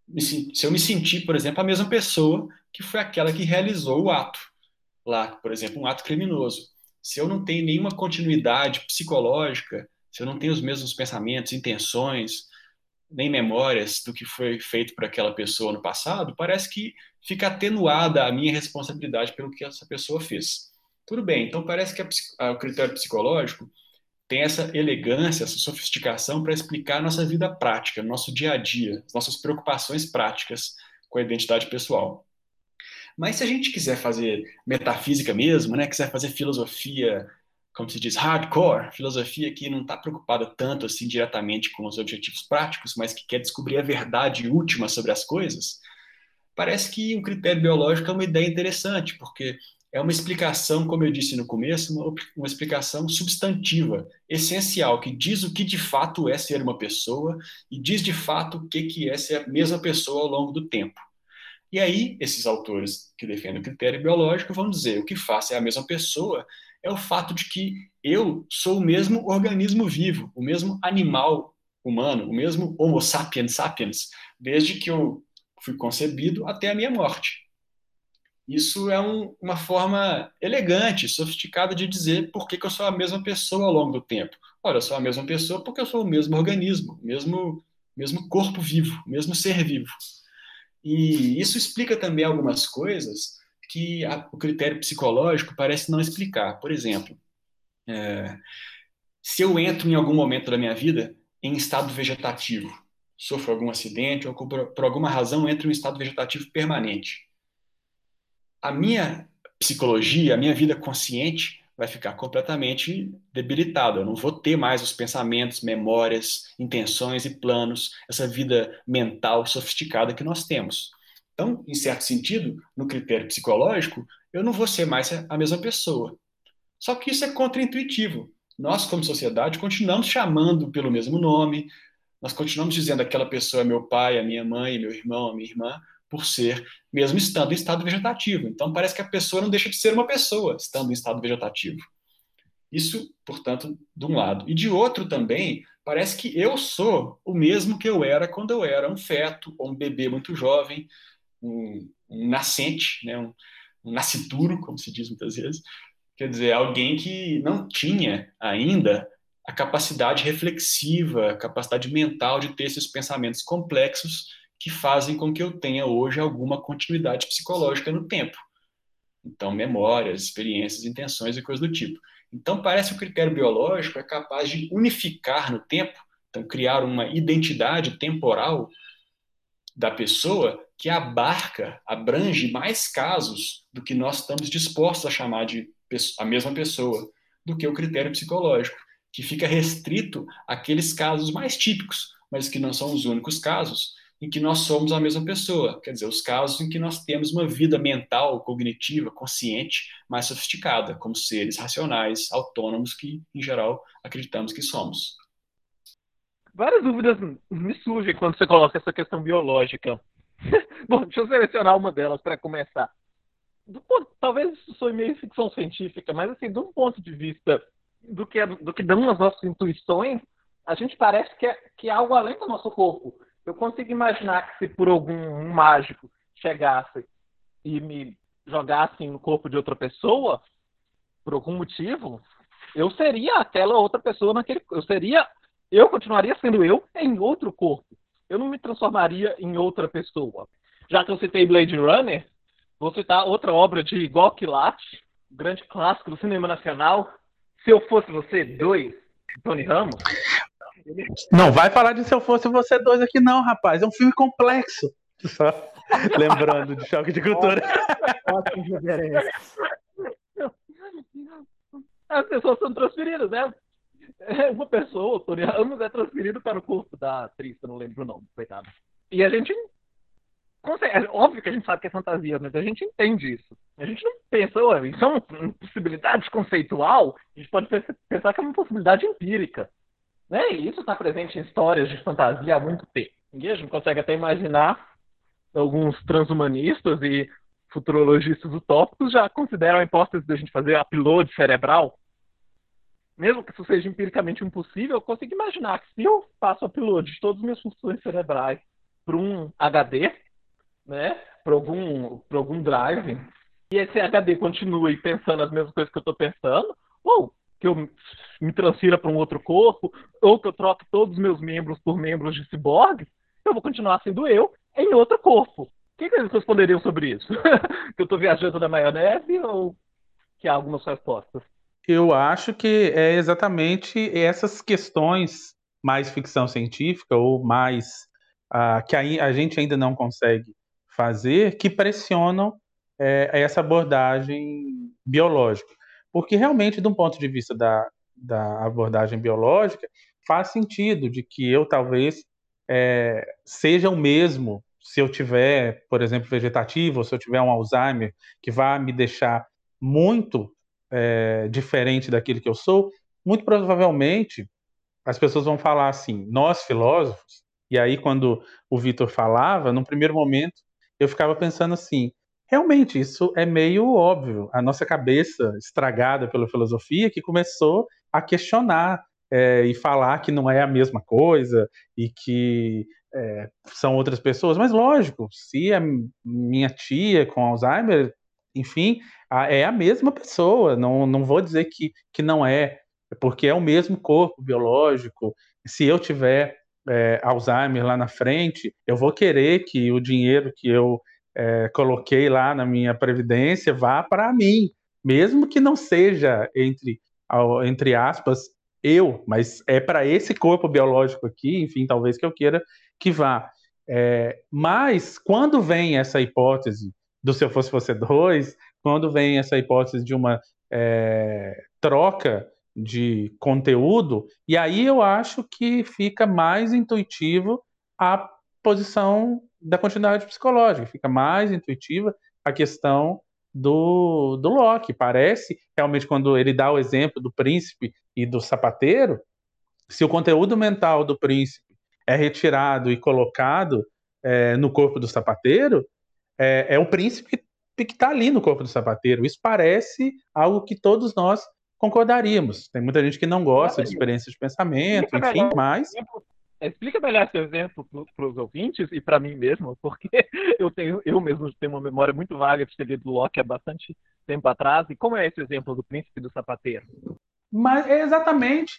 se eu me sentir, por exemplo, a mesma pessoa que foi aquela que realizou o ato lá, por exemplo, um ato criminoso. Se eu não tenho nenhuma continuidade psicológica, se eu não tenho os mesmos pensamentos, intenções, nem memórias do que foi feito por aquela pessoa no passado, parece que fica atenuada a minha responsabilidade pelo que essa pessoa fez. Tudo bem, então parece que a, a, o critério psicológico tem essa elegância, essa sofisticação para explicar a nossa vida prática, nosso dia a dia, as nossas preocupações práticas com a identidade pessoal. Mas se a gente quiser fazer metafísica mesmo, né, quiser fazer filosofia, como se diz, hardcore, filosofia que não está preocupada tanto assim diretamente com os objetivos práticos, mas que quer descobrir a verdade última sobre as coisas, parece que um critério biológico é uma ideia interessante, porque é uma explicação, como eu disse no começo, uma, uma explicação substantiva, essencial, que diz o que de fato é ser uma pessoa e diz de fato o que, que é ser a mesma pessoa ao longo do tempo. E aí, esses autores que defendem o critério biológico vão dizer o que faz ser a mesma pessoa é o fato de que eu sou o mesmo organismo vivo, o mesmo animal humano, o mesmo Homo sapiens sapiens, desde que eu fui concebido até a minha morte. Isso é um, uma forma elegante, sofisticada de dizer por que, que eu sou a mesma pessoa ao longo do tempo. Olha, eu sou a mesma pessoa porque eu sou o mesmo organismo, o mesmo, mesmo corpo vivo, o mesmo ser vivo. E isso explica também algumas coisas que a, o critério psicológico parece não explicar. Por exemplo, é, se eu entro em algum momento da minha vida em estado vegetativo, sofro algum acidente ou por, por alguma razão entro em estado vegetativo permanente, a minha psicologia, a minha vida consciente vai ficar completamente debilitada. Eu não vou ter mais os pensamentos, memórias, intenções e planos, essa vida mental sofisticada que nós temos. Então, em certo sentido, no critério psicológico, eu não vou ser mais a mesma pessoa. Só que isso é contraintuitivo. Nós, como sociedade, continuamos chamando pelo mesmo nome, nós continuamos dizendo aquela pessoa é meu pai, a minha mãe, meu irmão, a minha irmã, por ser, mesmo estando em estado vegetativo. Então, parece que a pessoa não deixa de ser uma pessoa estando em estado vegetativo. Isso, portanto, de um lado. E de outro também, parece que eu sou o mesmo que eu era quando eu era um feto ou um bebê muito jovem, um, um nascente, né? um, um nascituro, como se diz muitas vezes. Quer dizer, alguém que não tinha ainda a capacidade reflexiva, a capacidade mental de ter esses pensamentos complexos que fazem com que eu tenha hoje alguma continuidade psicológica no tempo. Então, memórias, experiências, intenções e coisas do tipo. Então, parece que o critério biológico é capaz de unificar no tempo, então, criar uma identidade temporal da pessoa que abarca, abrange mais casos do que nós estamos dispostos a chamar de a mesma pessoa, do que o critério psicológico, que fica restrito àqueles casos mais típicos, mas que não são os únicos casos, em que nós somos a mesma pessoa, quer dizer, os casos em que nós temos uma vida mental, cognitiva, consciente, mais sofisticada, como seres racionais, autônomos, que, em geral, acreditamos que somos. Várias dúvidas me surgem quando você coloca essa questão biológica. Bom, deixa eu selecionar uma delas para começar. Do ponto, talvez isso soe meio ficção científica, mas assim, de um ponto de vista do que, do que dão as nossas intuições, a gente parece que é, que é algo além do nosso corpo. Eu consigo imaginar que se por algum um mágico chegasse e me jogasse no corpo de outra pessoa, por algum motivo, eu seria aquela outra pessoa naquele... Eu seria... Eu continuaria sendo eu em outro corpo. Eu não me transformaria em outra pessoa. Já que eu citei Blade Runner, vou citar outra obra de Gokilate, grande clássico do cinema nacional, Se Eu Fosse Você dois, Tony Ramos. Ele... Não vai falar de Se Eu Fosse Você dois aqui não, rapaz. É um filme complexo. Só lembrando de Choque de Cultura. Ótimo referência. As pessoas são transferidas, né? Uma pessoa, o Tony Ramos, é transferido para o corpo da atriz, eu não lembro o nome, coitada. E a gente consegue, é óbvio que a gente sabe que é fantasia, mas a gente entende isso. A gente não pensa, ué, isso é uma possibilidade conceitual, a gente pode pensar que é uma possibilidade empírica. Né? E isso está presente em histórias de fantasia há muito tempo. E a gente consegue até imaginar alguns transhumanistas e futurologistas utópicos já consideram a hipótese de a gente fazer upload cerebral. Mesmo que isso seja empiricamente impossível, eu consigo imaginar que se eu faço upload de todas as minhas funções cerebrais para um H D, né, para algum, para algum drive, e esse H D continue pensando as mesmas coisas que eu estou pensando, ou que eu me transfira para um outro corpo, ou que eu troque todos os meus membros por membros de ciborgues, eu vou continuar sendo eu em outro corpo. O que, que eles responderiam sobre isso? Que eu estou viajando na maionese ou que há algumas respostas? Eu acho que é exatamente essas questões mais ficção científica ou mais ah, que a, a gente ainda não consegue fazer que pressionam é, essa abordagem biológica. Porque realmente, de um ponto de vista da, da abordagem biológica, faz sentido de que eu talvez é, seja o mesmo se eu tiver, por exemplo, vegetativo, ou se eu tiver um Alzheimer, que vai me deixar muito é, diferente daquilo que eu sou. Muito provavelmente as pessoas vão falar assim, nós filósofos, e aí quando o Vitor falava, num primeiro momento eu ficava pensando assim, realmente isso é meio óbvio, a nossa cabeça estragada pela filosofia que começou a questionar é, e falar que não é a mesma coisa e que é, são outras pessoas, mas lógico, se a minha tia com Alzheimer, enfim, é a mesma pessoa, não, não vou dizer que, que não é, porque é o mesmo corpo biológico. Se eu tiver é, Alzheimer lá na frente, eu vou querer que o dinheiro que eu é, coloquei lá na minha previdência vá para mim, mesmo que não seja entre, entre aspas, eu, mas é para esse corpo biológico aqui, enfim, talvez que eu queira que vá. É, mas quando vem essa hipótese do Se Eu Fosse Você dois, quando vem essa hipótese de uma é, troca de conteúdo, e aí eu acho que fica mais intuitivo a posição da continuidade psicológica, fica mais intuitiva a questão do, do Locke. Parece, realmente, quando ele dá o exemplo do príncipe e do sapateiro, se o conteúdo mental do príncipe é retirado e colocado é, no corpo do sapateiro, é, é o príncipe que está ali no corpo do sapateiro. Isso parece algo que todos nós concordaríamos. Tem muita gente que não gosta de experiências de pensamento, enfim, mas... Explica melhor esse exemplo para os ouvintes e para mim mesmo, porque eu tenho eu mesmo tenho uma memória muito vaga de ter lido Locke há bastante tempo atrás. E como é esse exemplo do príncipe e do sapateiro? Mas é exatamente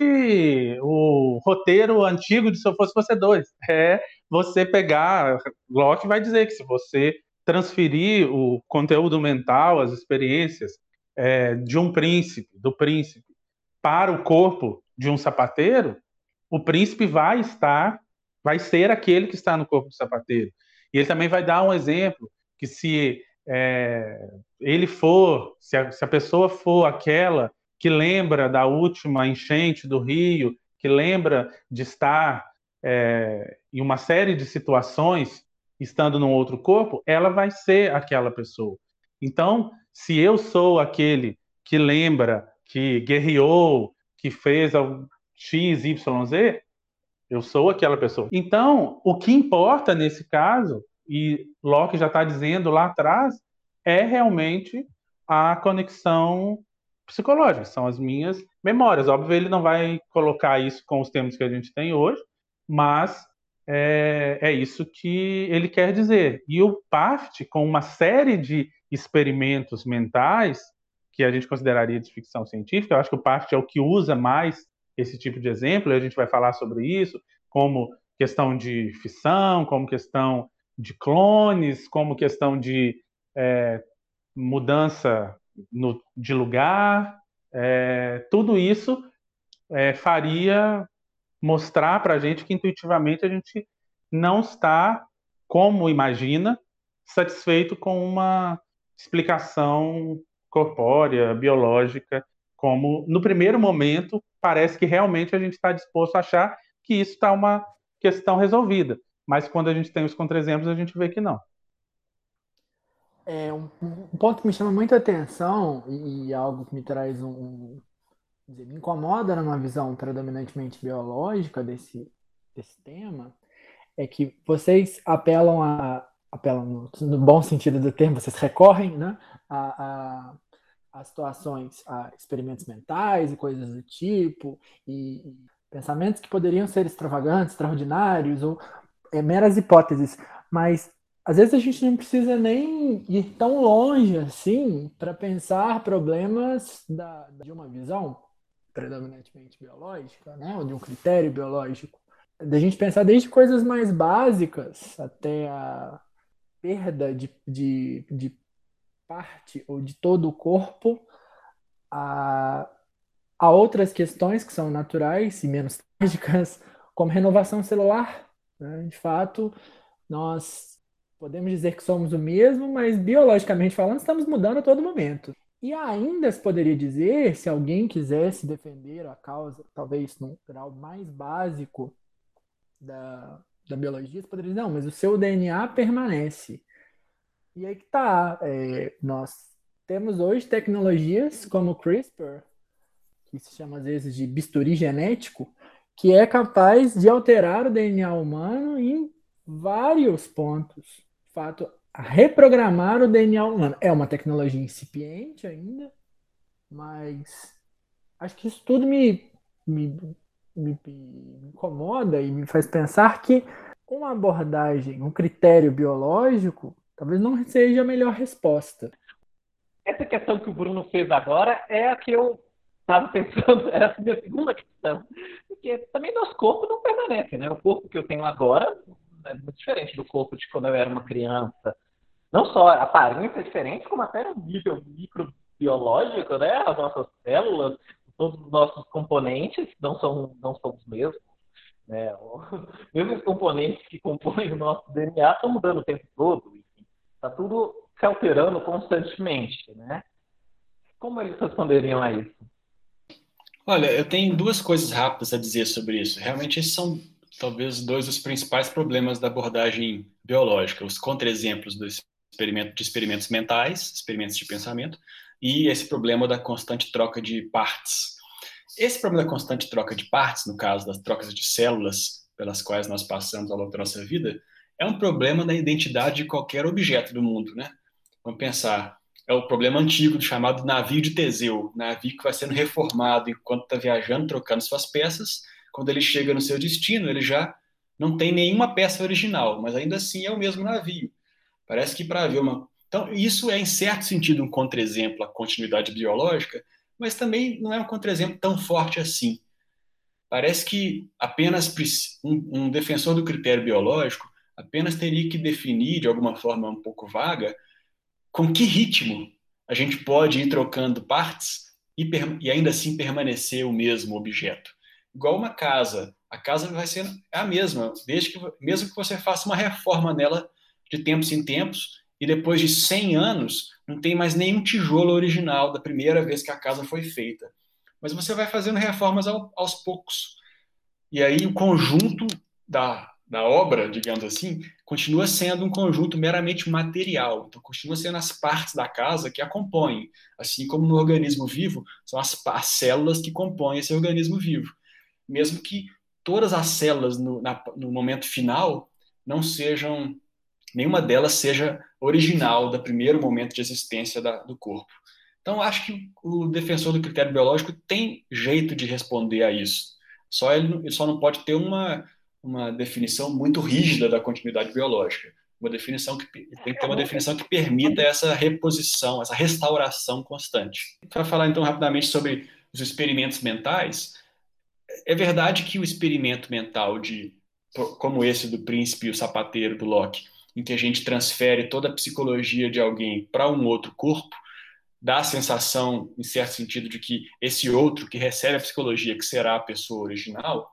o roteiro antigo de Se Eu Fosse Você dois. É você pegar... Locke vai dizer que se você transferir o conteúdo mental, as experiências é, de um príncipe, do príncipe, para o corpo de um sapateiro, o príncipe vai estar, vai ser aquele que está no corpo do sapateiro. E ele também vai dar um exemplo que se é, ele for, se a, se a pessoa for aquela que lembra da última enchente do rio, que lembra de estar é, em uma série de situações estando num outro corpo, ela vai ser aquela pessoa. Então, se eu sou aquele que lembra, que guerreou, que fez X, Y, Z, eu sou aquela pessoa. Então, o que importa nesse caso, e Locke já está dizendo lá atrás, é realmente a conexão psicológica, são as minhas memórias. Óbvio, ele não vai colocar isso com os termos que a gente tem hoje, mas é, é isso que ele quer dizer. E o Part, com uma série de experimentos mentais, que a gente consideraria de ficção científica, eu acho que o Part é o que usa mais esse tipo de exemplo, e a gente vai falar sobre isso, como questão de fissão, como questão de clones, como questão de é, mudança no, de lugar, é, tudo isso é, faria mostrar para a gente que intuitivamente a gente não está, como imagina, satisfeito com uma explicação corpórea, biológica, como no primeiro momento parece que realmente a gente está disposto a achar que isso está uma questão resolvida. Mas quando a gente tem os contra-exemplos, a gente vê que não. É um, um ponto que me chama muita atenção e, e algo que me traz um, um dizer, me incomoda numa visão predominantemente biológica desse, desse tema, é que vocês apelam a apelam no, no bom sentido do termo, vocês recorrem, né, a, a, a situações, a experimentos mentais e coisas do tipo, e, e pensamentos que poderiam ser extravagantes, extraordinários, ou é, meras hipóteses, mas às vezes a gente não precisa nem ir tão longe assim para pensar problemas da, de uma visão predominantemente biológica, né, ou de um critério biológico. Da gente pensar desde coisas mais básicas até a perda de, de, de parte ou de todo o corpo, a, a outras questões que são naturais e menos trágicas, como renovação celular. Né? De fato, nós podemos dizer que somos o mesmo, mas biologicamente falando, estamos mudando a todo momento. E ainda se poderia dizer, se alguém quisesse defender a causa, talvez num grau mais básico da, da biologia, você poderia dizer, não, mas o seu D N A permanece. E aí que tá, é, nós temos hoje tecnologias como o CRISPR, que se chama às vezes de bisturi genético, que é capaz de alterar o D N A humano em vários pontos. De fato, reprogramar o D N A humano. É uma tecnologia incipiente ainda, mas acho que isso tudo me, me, me, me incomoda e me faz pensar que uma abordagem, um critério biológico, talvez não seja a melhor resposta. Essa questão que o Bruno fez agora é a que eu estava pensando, era a minha segunda questão. Porque também nosso corpo não permanece, né? O corpo que eu tenho agora é muito diferente do corpo de quando eu era uma criança. Não só a aparência é diferente, como até no nível microbiológico, né? As nossas células, todos os nossos componentes não são, não são os mesmos. Né? Mesmo os componentes que compõem o nosso D N A estão mudando o tempo todo. Está tudo se alterando constantemente. Né? Como eles responderiam a isso? Olha, eu tenho duas coisas rápidas a dizer sobre isso. Realmente, esses são talvez dois dos principais problemas da abordagem biológica, os contra-exemplos do experimento, de experimentos mentais, experimentos de pensamento, e esse problema da constante troca de partes. Esse problema da constante troca de partes, no caso das trocas de células pelas quais nós passamos ao longo da nossa vida, é um problema da identidade de qualquer objeto do mundo, né? Vamos pensar, é o problema antigo chamado navio de Teseu, navio que vai sendo reformado enquanto está viajando, trocando suas peças. Quando ele chega no seu destino, ele já não tem nenhuma peça original, mas ainda assim é o mesmo navio. Parece que para haver uma... Então, isso é, em certo sentido, um contra-exemplo à continuidade biológica, mas também não é um contra-exemplo tão forte assim. Parece que apenas um, um defensor do critério biológico apenas teria que definir, de alguma forma um pouco vaga, com que ritmo a gente pode ir trocando partes e, e ainda assim permanecer o mesmo objeto. Igual uma casa. A casa vai ser a mesma, desde que, mesmo que você faça uma reforma nela de tempos em tempos, e depois de cem anos, não tem mais nenhum tijolo original da primeira vez que a casa foi feita. Mas você vai fazendo reformas ao, aos poucos. E aí o conjunto da, da obra, digamos assim, continua sendo um conjunto meramente material. Então, continua sendo as partes da casa que a compõem. Assim como no organismo vivo, são as, as células que compõem esse organismo vivo. Mesmo que todas as células, no, na, no momento final, não sejam... nenhuma delas seja original do primeiro momento de existência da, do corpo. Então, acho que o defensor do critério biológico tem jeito de responder a isso. Só ele, ele só não pode ter uma, uma definição muito rígida da continuidade biológica. Uma definição que tem que ter uma definição que permita essa reposição, essa restauração constante. Para falar então rapidamente sobre os experimentos mentais, é verdade que o experimento mental de, como esse do príncipe e o sapateiro do Locke, em que a gente transfere toda a psicologia de alguém para um outro corpo, dá a sensação, em certo sentido, de que esse outro que recebe a psicologia, que será a pessoa original,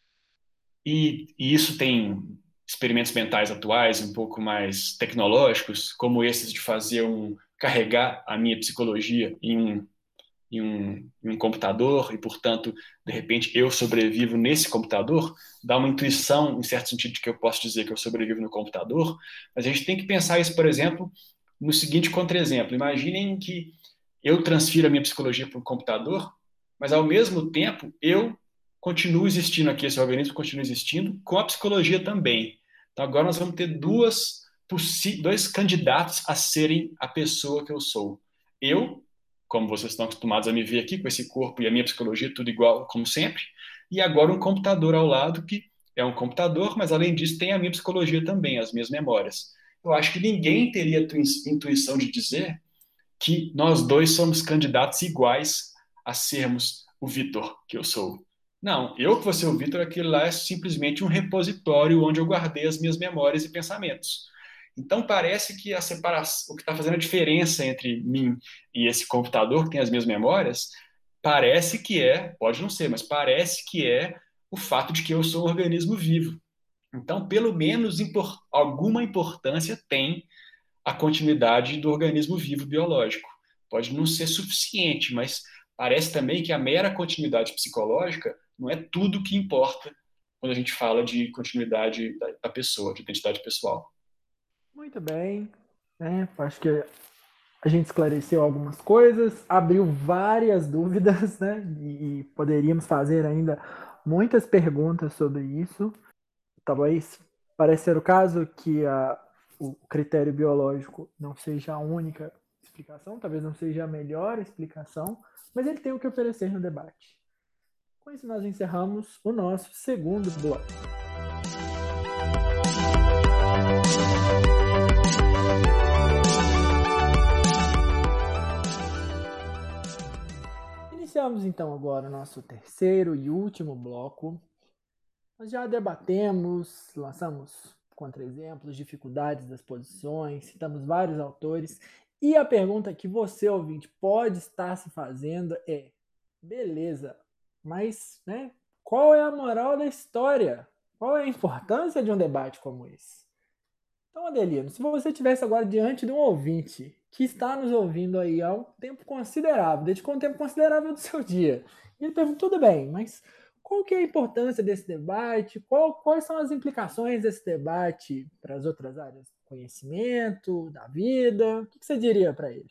e, e isso tem experimentos mentais atuais um pouco mais tecnológicos, como esses de fazer um carregar a minha psicologia em um, em um, em um computador e, portanto, de repente eu sobrevivo nesse computador, dá uma intuição, em certo sentido, de que eu posso dizer que eu sobrevivo no computador, mas a gente tem que pensar isso, por exemplo, no seguinte contra-exemplo. Imaginem que eu transfiro a minha psicologia para um computador, mas ao mesmo tempo eu continuo existindo aqui, esse organismo continua existindo, com a psicologia também. Então agora nós vamos ter duas, dois candidatos a serem a pessoa que eu sou. Eu, como vocês estão acostumados a me ver aqui, com esse corpo e a minha psicologia, tudo igual, como sempre, e agora um computador ao lado, que é um computador, mas além disso tem a minha psicologia também, as minhas memórias. Eu acho que ninguém teria a intuição de dizer que nós dois somos candidatos iguais a sermos o Vitor, que eu sou. Não, eu que vou ser o Vitor, aquilo lá é simplesmente um repositório onde eu guardei as minhas memórias e pensamentos. Então parece que a separação, o que está fazendo a diferença entre mim e esse computador que tem as minhas memórias, parece que é, pode não ser, mas parece que é o fato de que eu sou um organismo vivo. Então, pelo menos impor, alguma importância tem a continuidade do organismo vivo biológico. Pode não ser suficiente, mas parece também que a mera continuidade psicológica não é tudo que importa quando a gente fala de continuidade da pessoa, de identidade pessoal. Muito bem, né? Acho que a gente esclareceu algumas coisas, abriu várias dúvidas, né? E, e poderíamos fazer ainda muitas perguntas sobre isso. Talvez parece ser o caso que a, o critério biológico não seja a única explicação, talvez não seja a melhor explicação, mas ele tem o que oferecer no debate. Com isso, nós encerramos o nosso segundo bloco. Iniciamos então agora o nosso terceiro e último bloco. Nós já debatemos, lançamos contra-exemplos, dificuldades das posições, citamos vários autores. E a pergunta que você, ouvinte, pode estar se fazendo é: beleza, mas né, qual é a moral da história? Qual é a importância de um debate como esse? Então, Adelino, se você estivesse agora diante de um ouvinte que está nos ouvindo aí há um tempo considerável, dedicou um tempo considerável do seu dia, e ele pergunta: tudo bem, mas qual que é a importância desse debate? Qual, quais são as implicações desse debate para as outras áreas do conhecimento, da vida? O que você diria para ele?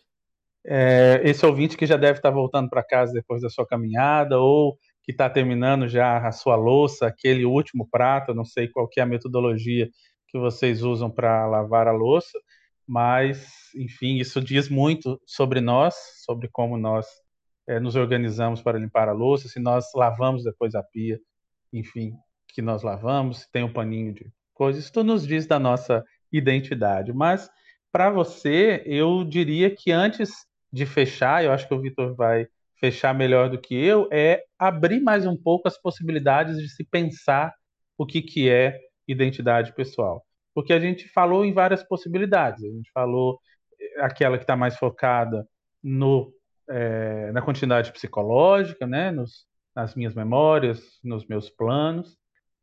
É, esse ouvinte que já deve estar voltando para casa depois da sua caminhada, ou que está terminando já a sua louça, aquele último prato, não sei qual que é a metodologia que vocês usam para lavar a louça, mas, enfim, isso diz muito sobre nós, sobre como nós é, nos organizamos para limpar a louça, se nós lavamos depois a pia, enfim, que nós lavamos, se tem um paninho de coisa, isso tudo nos diz da nossa identidade. Mas, para você, eu diria que antes de fechar, eu acho que o Vitor vai fechar melhor do que eu, é abrir mais um pouco as possibilidades de se pensar o que, que é identidade pessoal. Porque a gente falou em várias possibilidades, a gente falou aquela que está mais focada no, é, na continuidade psicológica, né, nos, nas minhas memórias, nos meus planos,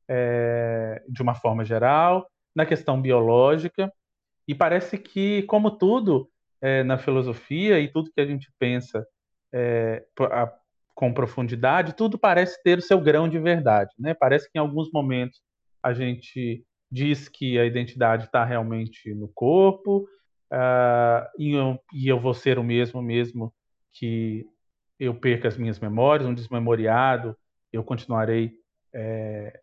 é, de uma forma geral, na questão biológica, e parece que, como tudo é, na filosofia e tudo que a gente pensa é, a, com profundidade, tudo parece ter o seu grão de verdade, né? Parece que em alguns momentos a gente diz que a identidade está realmente no corpo, uh, e, eu, e eu vou ser o mesmo mesmo que eu perca as minhas memórias, um desmemoriado, eu continuarei é,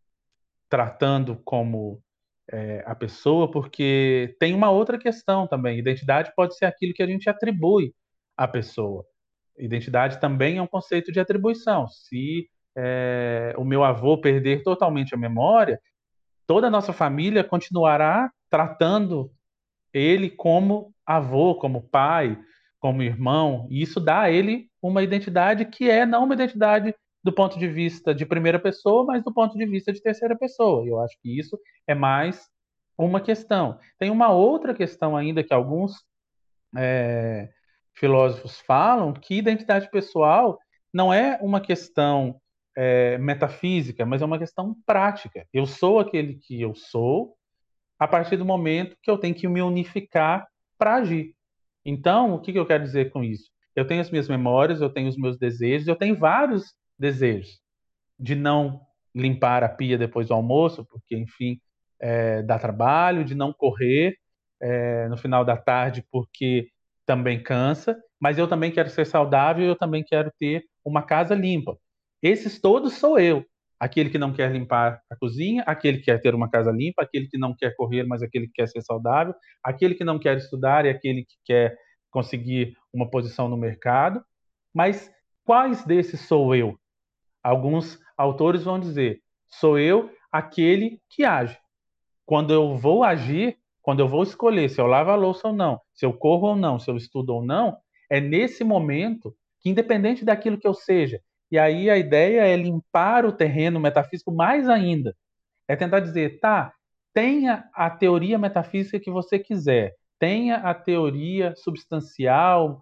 tratando como é, a pessoa, porque tem uma outra questão também. Identidade pode ser aquilo que a gente atribui à pessoa. Identidade também é um conceito de atribuição. Se é, o meu avô perder totalmente a memória, toda a nossa família continuará tratando ele como avô, como pai, como irmão, e isso dá a ele uma identidade que é não uma identidade do ponto de vista de primeira pessoa, mas do ponto de vista de terceira pessoa. Eu acho que isso é mais uma questão. Tem uma outra questão ainda que alguns é, filósofos falam que identidade pessoal não é uma questão é, metafísica, mas é uma questão prática. Eu sou aquele que eu sou a partir do momento que eu tenho que me unificar para agir. Então, o que que eu quero dizer com isso? Eu tenho as minhas memórias, eu tenho os meus desejos, eu tenho vários desejos de não limpar a pia depois do almoço, porque, enfim, é, dá trabalho, de não correr é, no final da tarde, porque também cansa, mas eu também quero ser saudável, eu também quero ter uma casa limpa. Esses todos sou eu. Aquele que não quer limpar a cozinha, aquele que quer ter uma casa limpa, aquele que não quer correr, mas aquele que quer ser saudável, aquele que não quer estudar e aquele que quer conseguir uma posição no mercado. Mas quais desses sou eu? Alguns autores vão dizer: sou eu aquele que age. Quando eu vou agir, quando eu vou escolher se eu lavo a louça ou não, se eu corro ou não, se eu estudo ou não, é nesse momento que, independente daquilo que eu seja, e aí a ideia é limpar o terreno metafísico mais ainda. É tentar dizer, tá, tenha a teoria metafísica que você quiser, tenha a teoria substancial,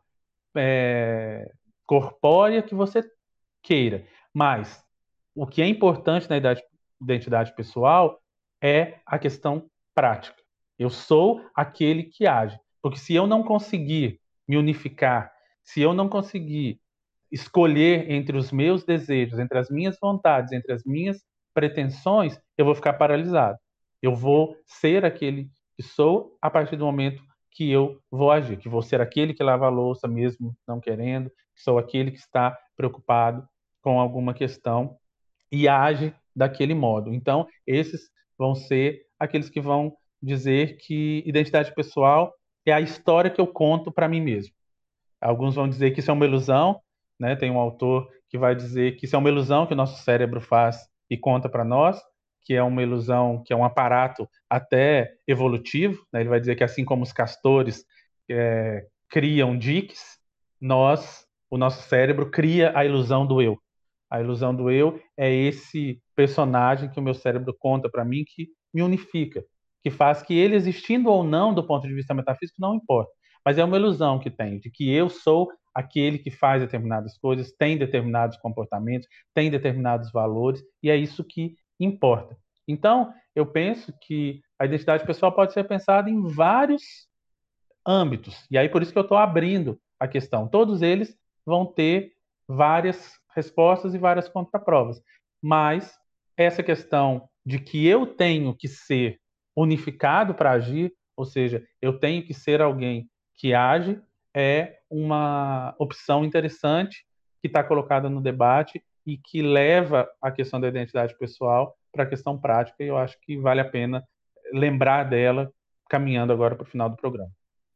é, corpórea que você queira, mas o que é importante na idade- identidade pessoal é a questão prática. Eu sou aquele que age. Porque se eu não conseguir me unificar, se eu não conseguir escolher entre os meus desejos, entre as minhas vontades, entre as minhas pretensões, eu vou ficar paralisado. Eu vou ser aquele que sou a partir do momento que eu vou agir, que vou ser aquele que lava a louça mesmo não querendo, que sou aquele que está preocupado com alguma questão e age daquele modo. Então, esses vão ser aqueles que vão dizer que identidade pessoal é a história que eu conto para mim mesmo. Alguns vão dizer que isso é uma ilusão, né? Tem um autor que vai dizer que isso é uma ilusão que o nosso cérebro faz e conta para nós, que é uma ilusão, que é um aparato até evolutivo, né? Ele vai dizer que assim como os castores é, criam diques, nós, o nosso cérebro cria a ilusão do eu. A ilusão do eu é esse personagem que o meu cérebro conta para mim que me unifica, que faz que ele existindo ou não do ponto de vista metafísico não importa. Mas é uma ilusão que tem, de que eu sou aquele que faz determinadas coisas, tem determinados comportamentos, tem determinados valores, e é isso que importa. Então, eu penso que a identidade pessoal pode ser pensada em vários âmbitos, e aí por isso que eu estou abrindo a questão. Todos eles vão ter várias respostas e várias contraprovas, mas essa questão de que eu tenho que ser unificado para agir, ou seja, eu tenho que ser alguém que age, é uma opção interessante que está colocada no debate e que leva a questão da identidade pessoal para a questão prática, e eu acho que vale a pena lembrar dela caminhando agora para o final do programa.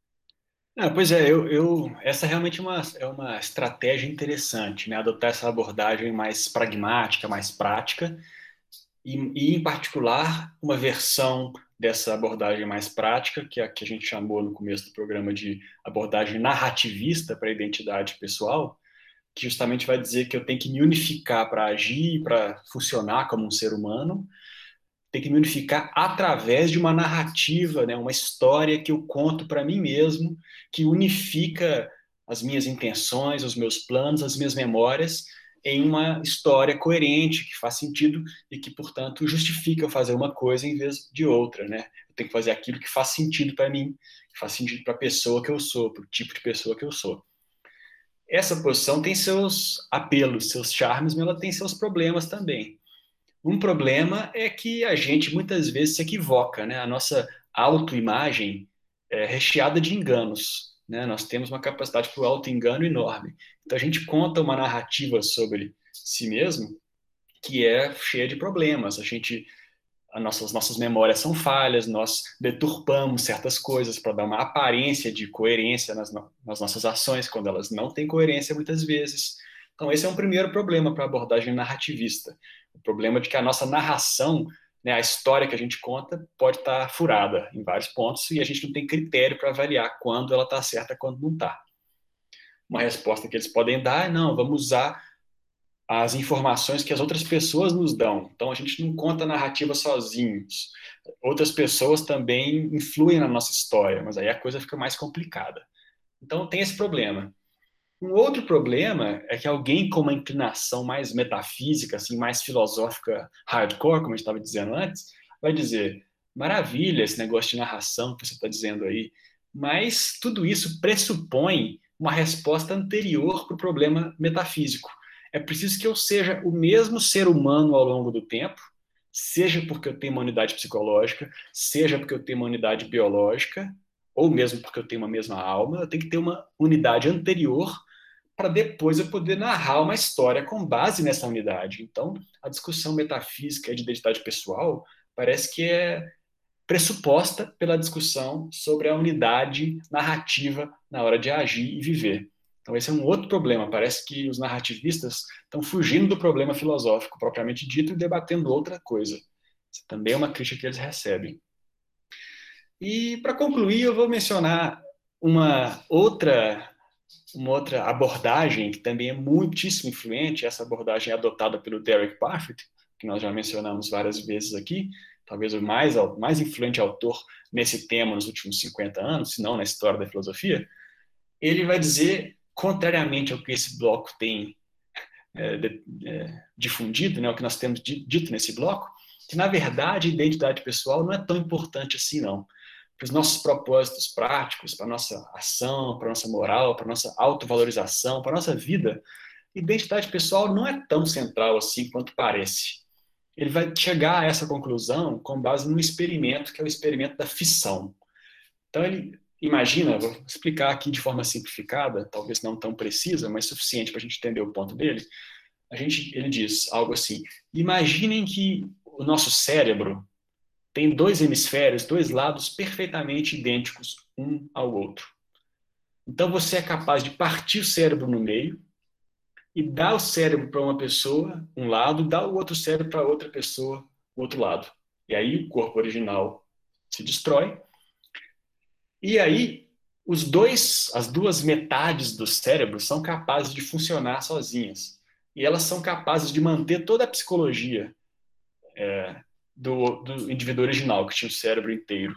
Ah, pois é, eu, eu- essa realmente é uma, é uma estratégia interessante, né? Adotar essa abordagem mais pragmática, mais prática, e, e, em particular, uma versão dessa abordagem mais prática, que é a que a gente chamou no começo do programa de abordagem narrativista para a identidade pessoal, que justamente vai dizer que eu tenho que me unificar para agir, para funcionar como um ser humano, tem que me unificar através de uma narrativa, né, uma história que eu conto para mim mesmo, que unifica as minhas intenções, os meus planos, as minhas memórias em uma história coerente, que faz sentido e que, portanto, justifica eu fazer uma coisa em vez de outra, né? Eu tenho que fazer aquilo que faz sentido para mim, que faz sentido para a pessoa que eu sou, para o tipo de pessoa que eu sou. Essa posição tem seus apelos, seus charmes, mas ela tem seus problemas também. Um problema é que a gente muitas vezes se equivoca, né? A nossa autoimagem é recheada de enganos, né? Nós temos uma capacidade para o autoengano enorme. Então a gente conta uma narrativa sobre si mesmo que é cheia de problemas. A gente, as nossas, nossas memórias são falhas, nós deturpamos certas coisas para dar uma aparência de coerência nas, no- nas nossas ações, quando elas não têm coerência muitas vezes. Então, esse é um primeiro problema para a abordagem narrativista. O problema de que a nossa narração, né, a história que a gente conta, pode estar furada em vários pontos e a gente não tem critério para avaliar quando ela está certa e quando não está. Uma resposta que eles podem dar é: não, vamos usar as informações que as outras pessoas nos dão. Então, a gente não conta a narrativa sozinhos. Outras pessoas também influem na nossa história, mas aí a coisa fica mais complicada. Então, tem esse problema. Um outro problema é que alguém com uma inclinação mais metafísica, assim, mais filosófica, hardcore, como a gente estava dizendo antes, vai dizer: maravilha esse negócio de narração que você está dizendo aí, mas tudo isso pressupõe uma resposta anterior para o problema metafísico. É preciso que eu seja o mesmo ser humano ao longo do tempo, seja porque eu tenho uma unidade psicológica, seja porque eu tenho uma unidade biológica, ou mesmo porque eu tenho uma mesma alma, eu tenho que ter uma unidade anterior para depois eu poder narrar uma história com base nessa unidade. Então, a discussão metafísica de identidade pessoal parece que é pressuposta pela discussão sobre a unidade narrativa na hora de agir e viver. Então, esse é um outro problema. Parece que os narrativistas estão fugindo do problema filosófico propriamente dito e debatendo outra coisa. Isso também é uma crítica que eles recebem. E, para concluir, eu vou mencionar uma outra uma outra abordagem que também é muitíssimo influente. Essa abordagem é adotada pelo Derek Parfit, que nós já mencionamos várias vezes aqui, talvez o mais, mais influente autor nesse tema nos últimos cinquenta anos, se não na história da filosofia. Ele vai dizer, contrariamente ao que esse bloco tem é, de, é, difundido, né, o que nós temos dito nesse bloco, que, na verdade, a identidade pessoal não é tão importante assim, não. Para os nossos propósitos práticos, para a nossa ação, para a nossa moral, para a nossa autovalorização, para a nossa vida, identidade pessoal não é tão central assim quanto parece. Ele vai chegar a essa conclusão com base num experimento, que é o experimento da fissão. Então, ele imagina, vou explicar aqui de forma simplificada, talvez não tão precisa, mas suficiente para a gente entender o ponto dele. A gente, ele diz algo assim: imaginem que o nosso cérebro tem dois hemisférios, dois lados perfeitamente idênticos um ao outro. Então você é capaz de partir o cérebro no meio e dar o cérebro para uma pessoa, um lado, dar o outro cérebro para outra pessoa, o outro lado. E aí o corpo original se destrói. E aí os dois, as duas metades do cérebro são capazes de funcionar sozinhas. E elas são capazes de manter toda a psicologia é, Do, do indivíduo original, que tinha o cérebro inteiro.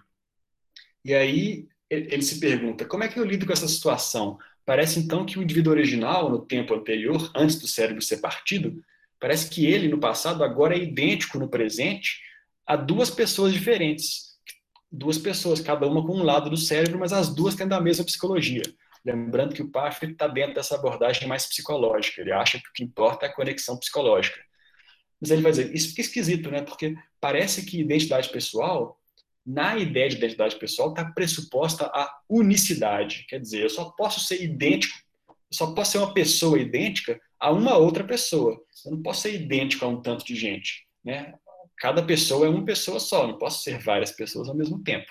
E aí ele, ele se pergunta: como é que eu lido com essa situação? Parece então que o indivíduo original, no tempo anterior, antes do cérebro ser partido, parece que ele, no passado, agora é idêntico no presente a duas pessoas diferentes. Duas pessoas, cada uma com um lado do cérebro, mas as duas tendo a mesma psicologia. Lembrando que o Parfit está dentro dessa abordagem mais psicológica. Ele acha que o que importa é a conexão psicológica. Mas ele vai dizer, isso fica esquisito, né? Porque parece que identidade pessoal, na ideia de identidade pessoal, está pressuposta a unicidade. Quer dizer, eu só posso ser idêntico, eu só posso ser uma pessoa idêntica a uma outra pessoa. Eu não posso ser idêntico a um tanto de gente, né? Cada pessoa é uma pessoa só, não posso ser várias pessoas ao mesmo tempo.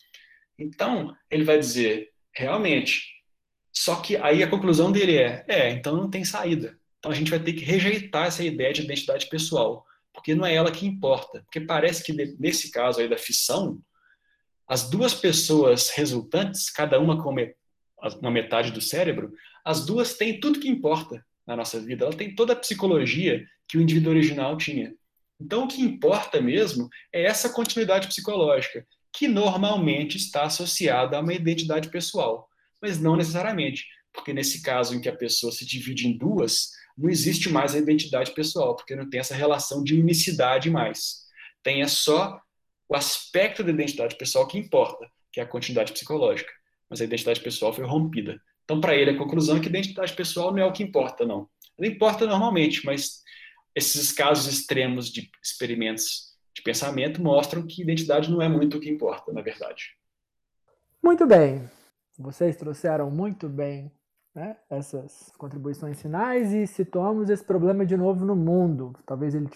Então, ele vai dizer, realmente, só que aí a conclusão dele é, é, então não tem saída. Então a gente vai ter que rejeitar essa ideia de identidade pessoal, porque não é ela que importa. Porque parece que nesse caso aí da fissão, as duas pessoas resultantes, cada uma com uma metade do cérebro, as duas têm tudo que importa na nossa vida. Ela tem toda a psicologia que o indivíduo original tinha. Então o que importa mesmo é essa continuidade psicológica, que normalmente está associada a uma identidade pessoal, mas não necessariamente, porque nesse caso em que a pessoa se divide em duas, não existe mais a identidade pessoal, porque não tem essa relação de unicidade mais. Tem só o aspecto da identidade pessoal que importa, que é a continuidade psicológica. Mas a identidade pessoal foi rompida. Então, para ele, a conclusão é que a identidade pessoal não é o que importa, não. Ela importa normalmente, mas esses casos extremos de experimentos de pensamento mostram que identidade não é muito o que importa, na verdade. Muito bem. Vocês trouxeram muito bem, né, essas contribuições finais e situamos esse problema de novo no mundo. Talvez ele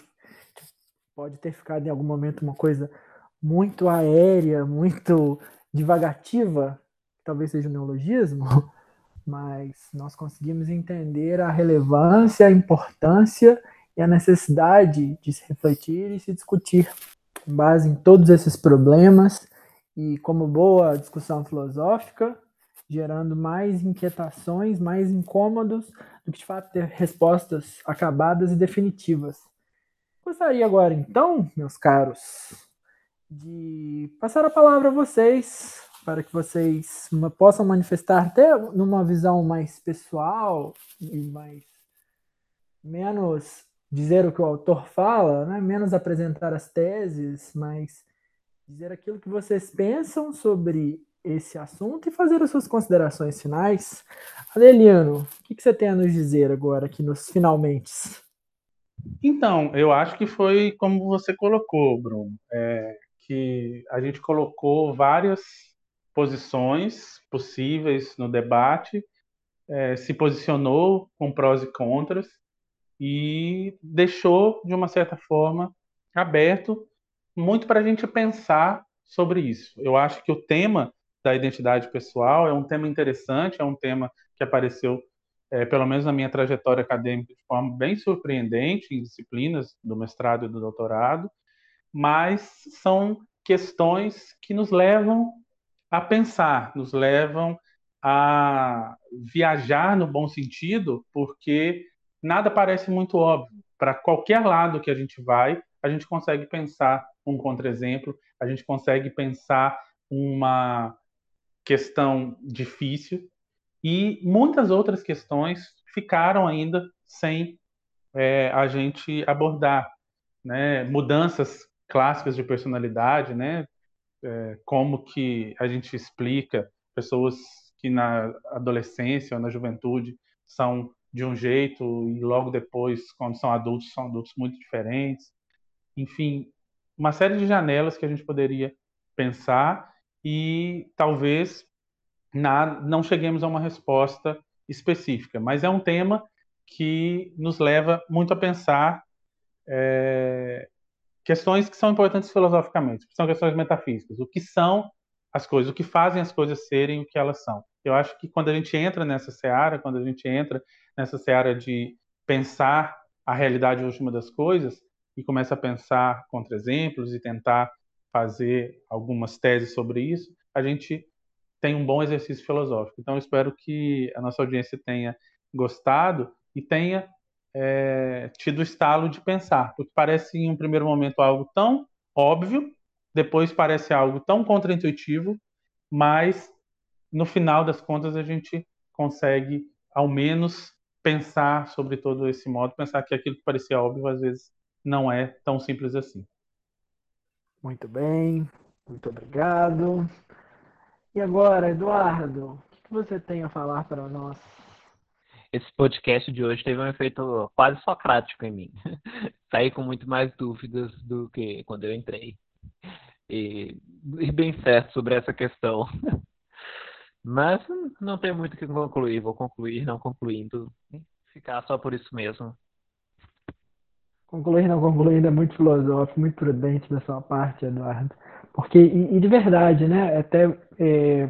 pode ter ficado em algum momento uma coisa muito aérea, muito divagativa, talvez seja um neologismo, mas nós conseguimos entender a relevância, a importância e a necessidade de se refletir e se discutir com base em todos esses problemas e, como boa discussão filosófica, gerando mais inquietações, mais incômodos do que, de fato, ter respostas acabadas e definitivas. Gostaria agora, então, meus caros, de passar a palavra a vocês para que vocês ma- possam manifestar até numa visão mais pessoal e mais menos dizer o que o autor fala, né? Menos apresentar as teses, mas dizer aquilo que vocês pensam sobre esse assunto e fazer as suas considerações finais. Adeliano, o que que você tem a nos dizer agora aqui nos finalmente? Então, eu acho que foi como você colocou, Bruno, é, que a gente colocou várias posições possíveis no debate, é, se posicionou com prós e contras e deixou, de uma certa forma, aberto muito para a gente pensar sobre isso. Eu acho que o tema da identidade pessoal é um tema interessante, é um tema que apareceu, é, pelo menos na minha trajetória acadêmica, de forma bem surpreendente em disciplinas do mestrado e do doutorado, mas são questões que nos levam a pensar, nos levam a viajar no bom sentido, porque nada parece muito óbvio. Para qualquer lado que a gente vai, a gente consegue pensar um contra-exemplo, a gente consegue pensar uma questão difícil e muitas outras questões ficaram ainda sem é, a gente abordar, né? Mudanças clássicas de personalidade, né? Como que a gente explica pessoas que na adolescência ou na juventude são de um jeito e logo depois, quando são adultos, são adultos muito diferentes. Enfim, uma série de janelas que a gente poderia pensar e talvez na, não cheguemos a uma resposta específica, mas é um tema que nos leva muito a pensar é, questões que são importantes filosoficamente, que são questões metafísicas. O que são as coisas, o que fazem as coisas serem o que elas são. Eu acho que quando a gente entra nessa seara, quando a gente entra nessa seara de pensar a realidade última das coisas e começa a pensar contra-exemplos e tentar fazer algumas teses sobre isso, a gente tem um bom exercício filosófico. Então, eu espero que a nossa audiência tenha gostado e tenha é, tido o estalo de pensar, porque parece em um primeiro momento algo tão óbvio, depois parece algo tão contraintuitivo, mas no final das contas a gente consegue ao menos pensar sobre todo esse modo, pensar que aquilo que parecia óbvio às vezes não é tão simples assim. Muito bem, muito obrigado. E agora, Eduardo, o que que você tem a falar para nós? Esse podcast de hoje teve um efeito quase socrático em mim. Saí com muito mais dúvidas do que quando eu entrei. E, e bem certo sobre essa questão. Mas não tem muito o que concluir. Vou concluir não concluindo. Ficar só por isso mesmo. Concluir não concluir é muito filosófico, muito prudente da sua parte, Eduardo. Porque, e, e de verdade, né? Até é,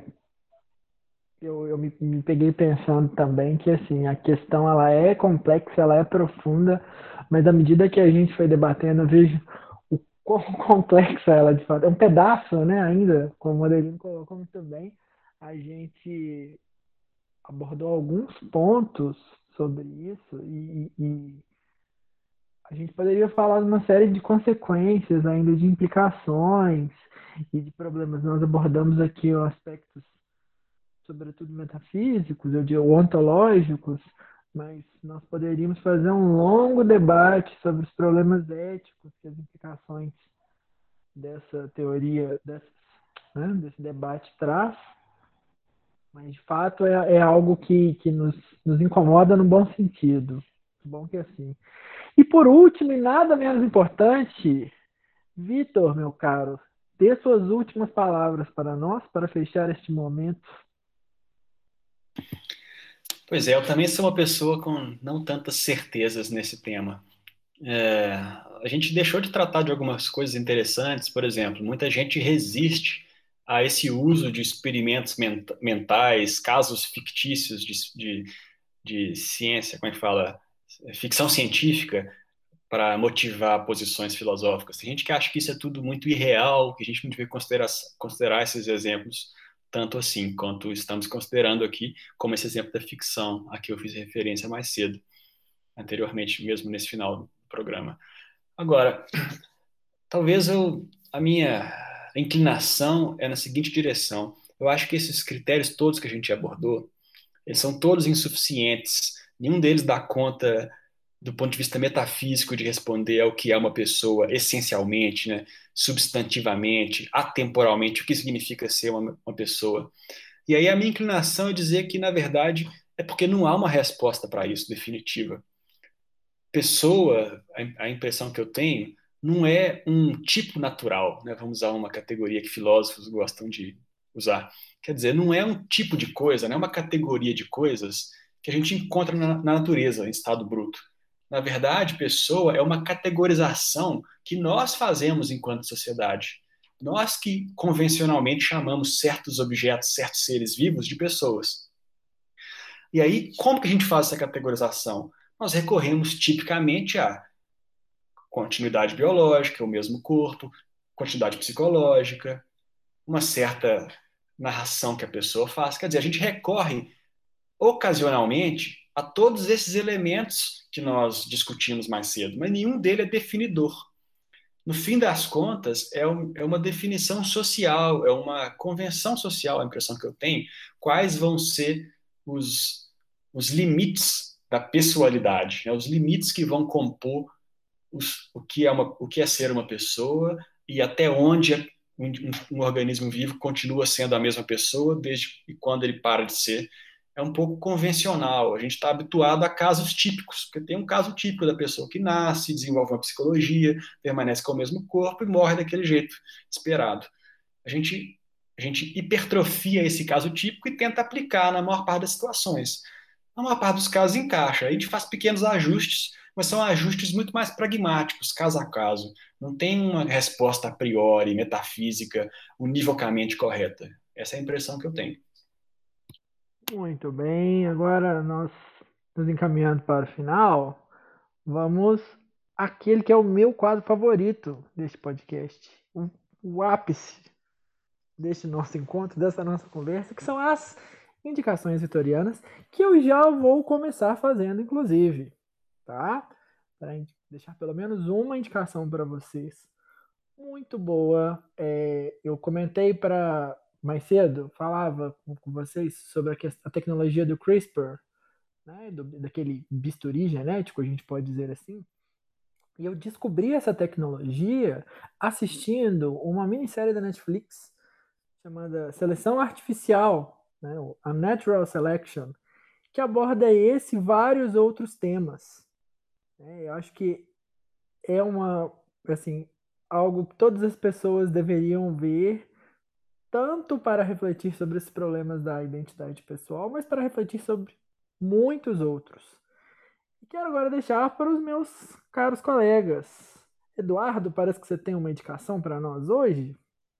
eu, eu me, me peguei pensando também que assim, a questão ela é complexa, ela é profunda, mas à medida que a gente foi debatendo, eu vejo o quão complexa ela de fato. É um pedaço, né, ainda, como o Adelino colocou muito bem, a gente abordou alguns pontos sobre isso e, e a gente poderia falar de uma série de consequências ainda, de implicações e de problemas. Nós abordamos aqui os aspectos sobretudo metafísicos, eu digo ontológicos, mas nós poderíamos fazer um longo debate sobre os problemas éticos que as implicações dessa teoria, dessas, né, desse debate traz, mas de fato é, é algo que, que nos, nos incomoda no bom sentido. Bom que é assim. E por último, e nada menos importante, Vitor, meu caro, dê suas últimas palavras para nós, para fechar este momento. Pois é, eu também sou uma pessoa com não tantas certezas nesse tema. É, a gente deixou de tratar de algumas coisas interessantes, por exemplo, muita gente resiste a esse uso de experimentos ment- mentais, casos fictícios de, de, de ciência, como é que fala? Ficção científica, para motivar posições filosóficas. Tem gente que acha que isso é tudo muito irreal, que a gente não deve considerar, considerar esses exemplos tanto assim, quanto estamos considerando aqui, como esse exemplo da ficção, a que eu fiz referência mais cedo, anteriormente, mesmo nesse final do programa. Agora, talvez eu, a minha inclinação é na seguinte direção. eu acho que esses critérios todos que a gente abordou, eles são todos insuficientes. Nenhum deles dá conta, do ponto de vista metafísico, de responder ao que é uma pessoa essencialmente, né? Substantivamente, atemporalmente, o que significa ser uma, uma pessoa. E aí a minha inclinação é dizer que, na verdade, é porque não há uma resposta para isso definitiva. Pessoa, a, a impressão que eu tenho, não é um tipo natural, né? Vamos usar uma categoria que filósofos gostam de usar. Quer dizer, não é um tipo de coisa, não é uma categoria de coisas que a gente encontra na, na natureza, em estado bruto. Na verdade, pessoa é uma categorização que nós fazemos enquanto sociedade. Nós que convencionalmente chamamos certos objetos, certos seres vivos de pessoas. E aí, como que a gente faz essa categorização? Nós recorremos tipicamente à continuidade biológica, o mesmo corpo, quantidade psicológica, uma certa narração que a pessoa faz. Quer dizer, a gente recorre ocasionalmente a todos esses elementos que nós discutimos mais cedo, mas nenhum deles é definidor. No fim das contas, é, um, é uma definição social, é uma convenção social, a impressão que eu tenho, quais vão ser os, os limites da pessoalidade, né? Os limites que vão compor os, o, que é uma, o que é ser uma pessoa e até onde um, um organismo vivo continua sendo a mesma pessoa desde quando ele para de ser. É um pouco convencional. A gente está habituado a casos típicos, porque tem um caso típico da pessoa que nasce, desenvolve uma psicologia, permanece com o mesmo corpo e morre daquele jeito esperado. A gente, a gente hipertrofia esse caso típico e tenta aplicar na maior parte das situações. Na maior parte dos casos encaixa. A gente faz pequenos ajustes, mas são ajustes muito mais pragmáticos, caso a caso. Não tem uma resposta a priori, metafísica, univocamente correta. Essa é a impressão que eu tenho. Muito bem, agora nós nos encaminhando para o final, vamos àquele que é o meu quadro favorito deste podcast, o, o ápice deste nosso encontro, dessa nossa conversa, que são as indicações vitorianas, que eu já vou começar fazendo, inclusive, tá? Para deixar pelo menos uma indicação para vocês. Muito boa. É, eu comentei para mais cedo, falava com vocês sobre a, questão, a tecnologia do CRISPR, né, do, daquele bisturi genético, a gente pode dizer assim. E eu descobri essa tecnologia assistindo uma minissérie da Netflix chamada Seleção Artificial, né, a Natural Selection, que aborda esse e vários outros temas. Eu acho que é uma, assim, algo que todas as pessoas deveriam ver, tanto para refletir sobre esses problemas da identidade pessoal, mas para refletir sobre muitos outros. E quero agora deixar para os meus caros colegas. Eduardo, parece que você tem uma indicação para nós hoje?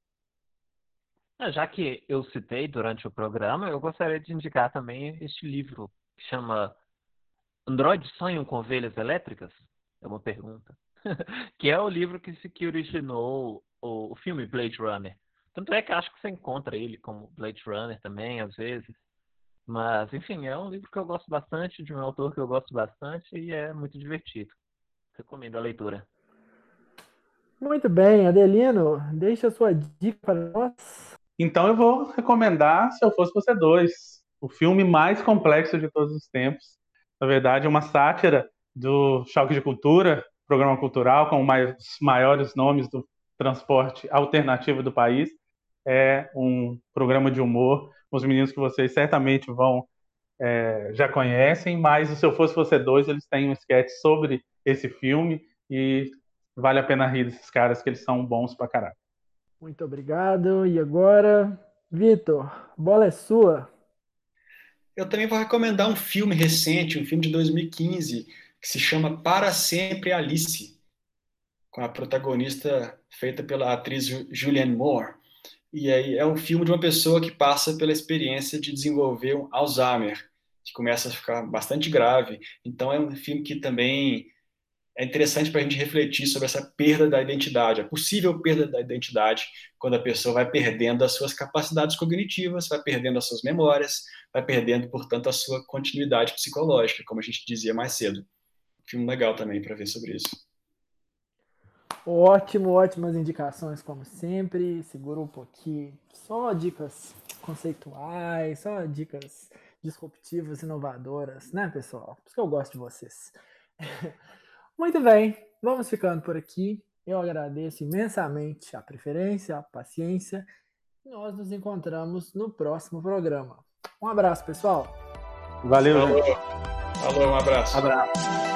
Já que eu citei durante o programa, eu gostaria de indicar também este livro que chama Androides Sonham com Ovelhas Elétricas? É uma pergunta. Que é o livro que, se, que originou o, o filme Blade Runner. Tanto é que acho que você encontra ele como Blade Runner também, às vezes. Mas, enfim, é um livro que eu gosto bastante, de um autor que eu gosto bastante e é muito divertido. Recomendo a leitura. Muito bem, Adelino, deixa a sua dica para nós. Então eu vou recomendar Se Eu Fosse Você dois, o filme mais complexo de todos os tempos. Na verdade, é uma sátira do Choque de Cultura, programa cultural com os maiores nomes do transporte alternativo do país. É um programa de humor com os meninos que vocês certamente vão é, já conhecem, mas o Se Eu Fosse Você dois, eles têm um sketch sobre esse filme e vale a pena rir desses caras, que eles são bons pra caralho. Muito obrigado. E agora, Vitor, bola é sua. Eu também vou recomendar um filme recente, um filme de dois mil e quinze, que se chama Para Sempre Alice, com a protagonista feita pela atriz Julianne Moore. E aí é um filme de uma pessoa que passa pela experiência de desenvolver um Alzheimer, que começa a ficar bastante grave. Então é um filme que também é interessante para a gente refletir sobre essa perda da identidade, a possível perda da identidade, quando a pessoa vai perdendo as suas capacidades cognitivas, vai perdendo as suas memórias, vai perdendo, portanto, a sua continuidade psicológica, como a gente dizia mais cedo. Um filme legal também para ver sobre isso. Ótimo, ótimas indicações, como sempre. Segura um pouquinho. Só dicas conceituais, só dicas disruptivas, inovadoras, né, pessoal? Por isso que eu gosto de vocês. Muito bem, vamos ficando por aqui. Eu agradeço imensamente a preferência, a paciência. E nós nos encontramos no próximo programa. Um abraço, pessoal. Valeu, Falou. gente. Falou, um abraço. Abraço.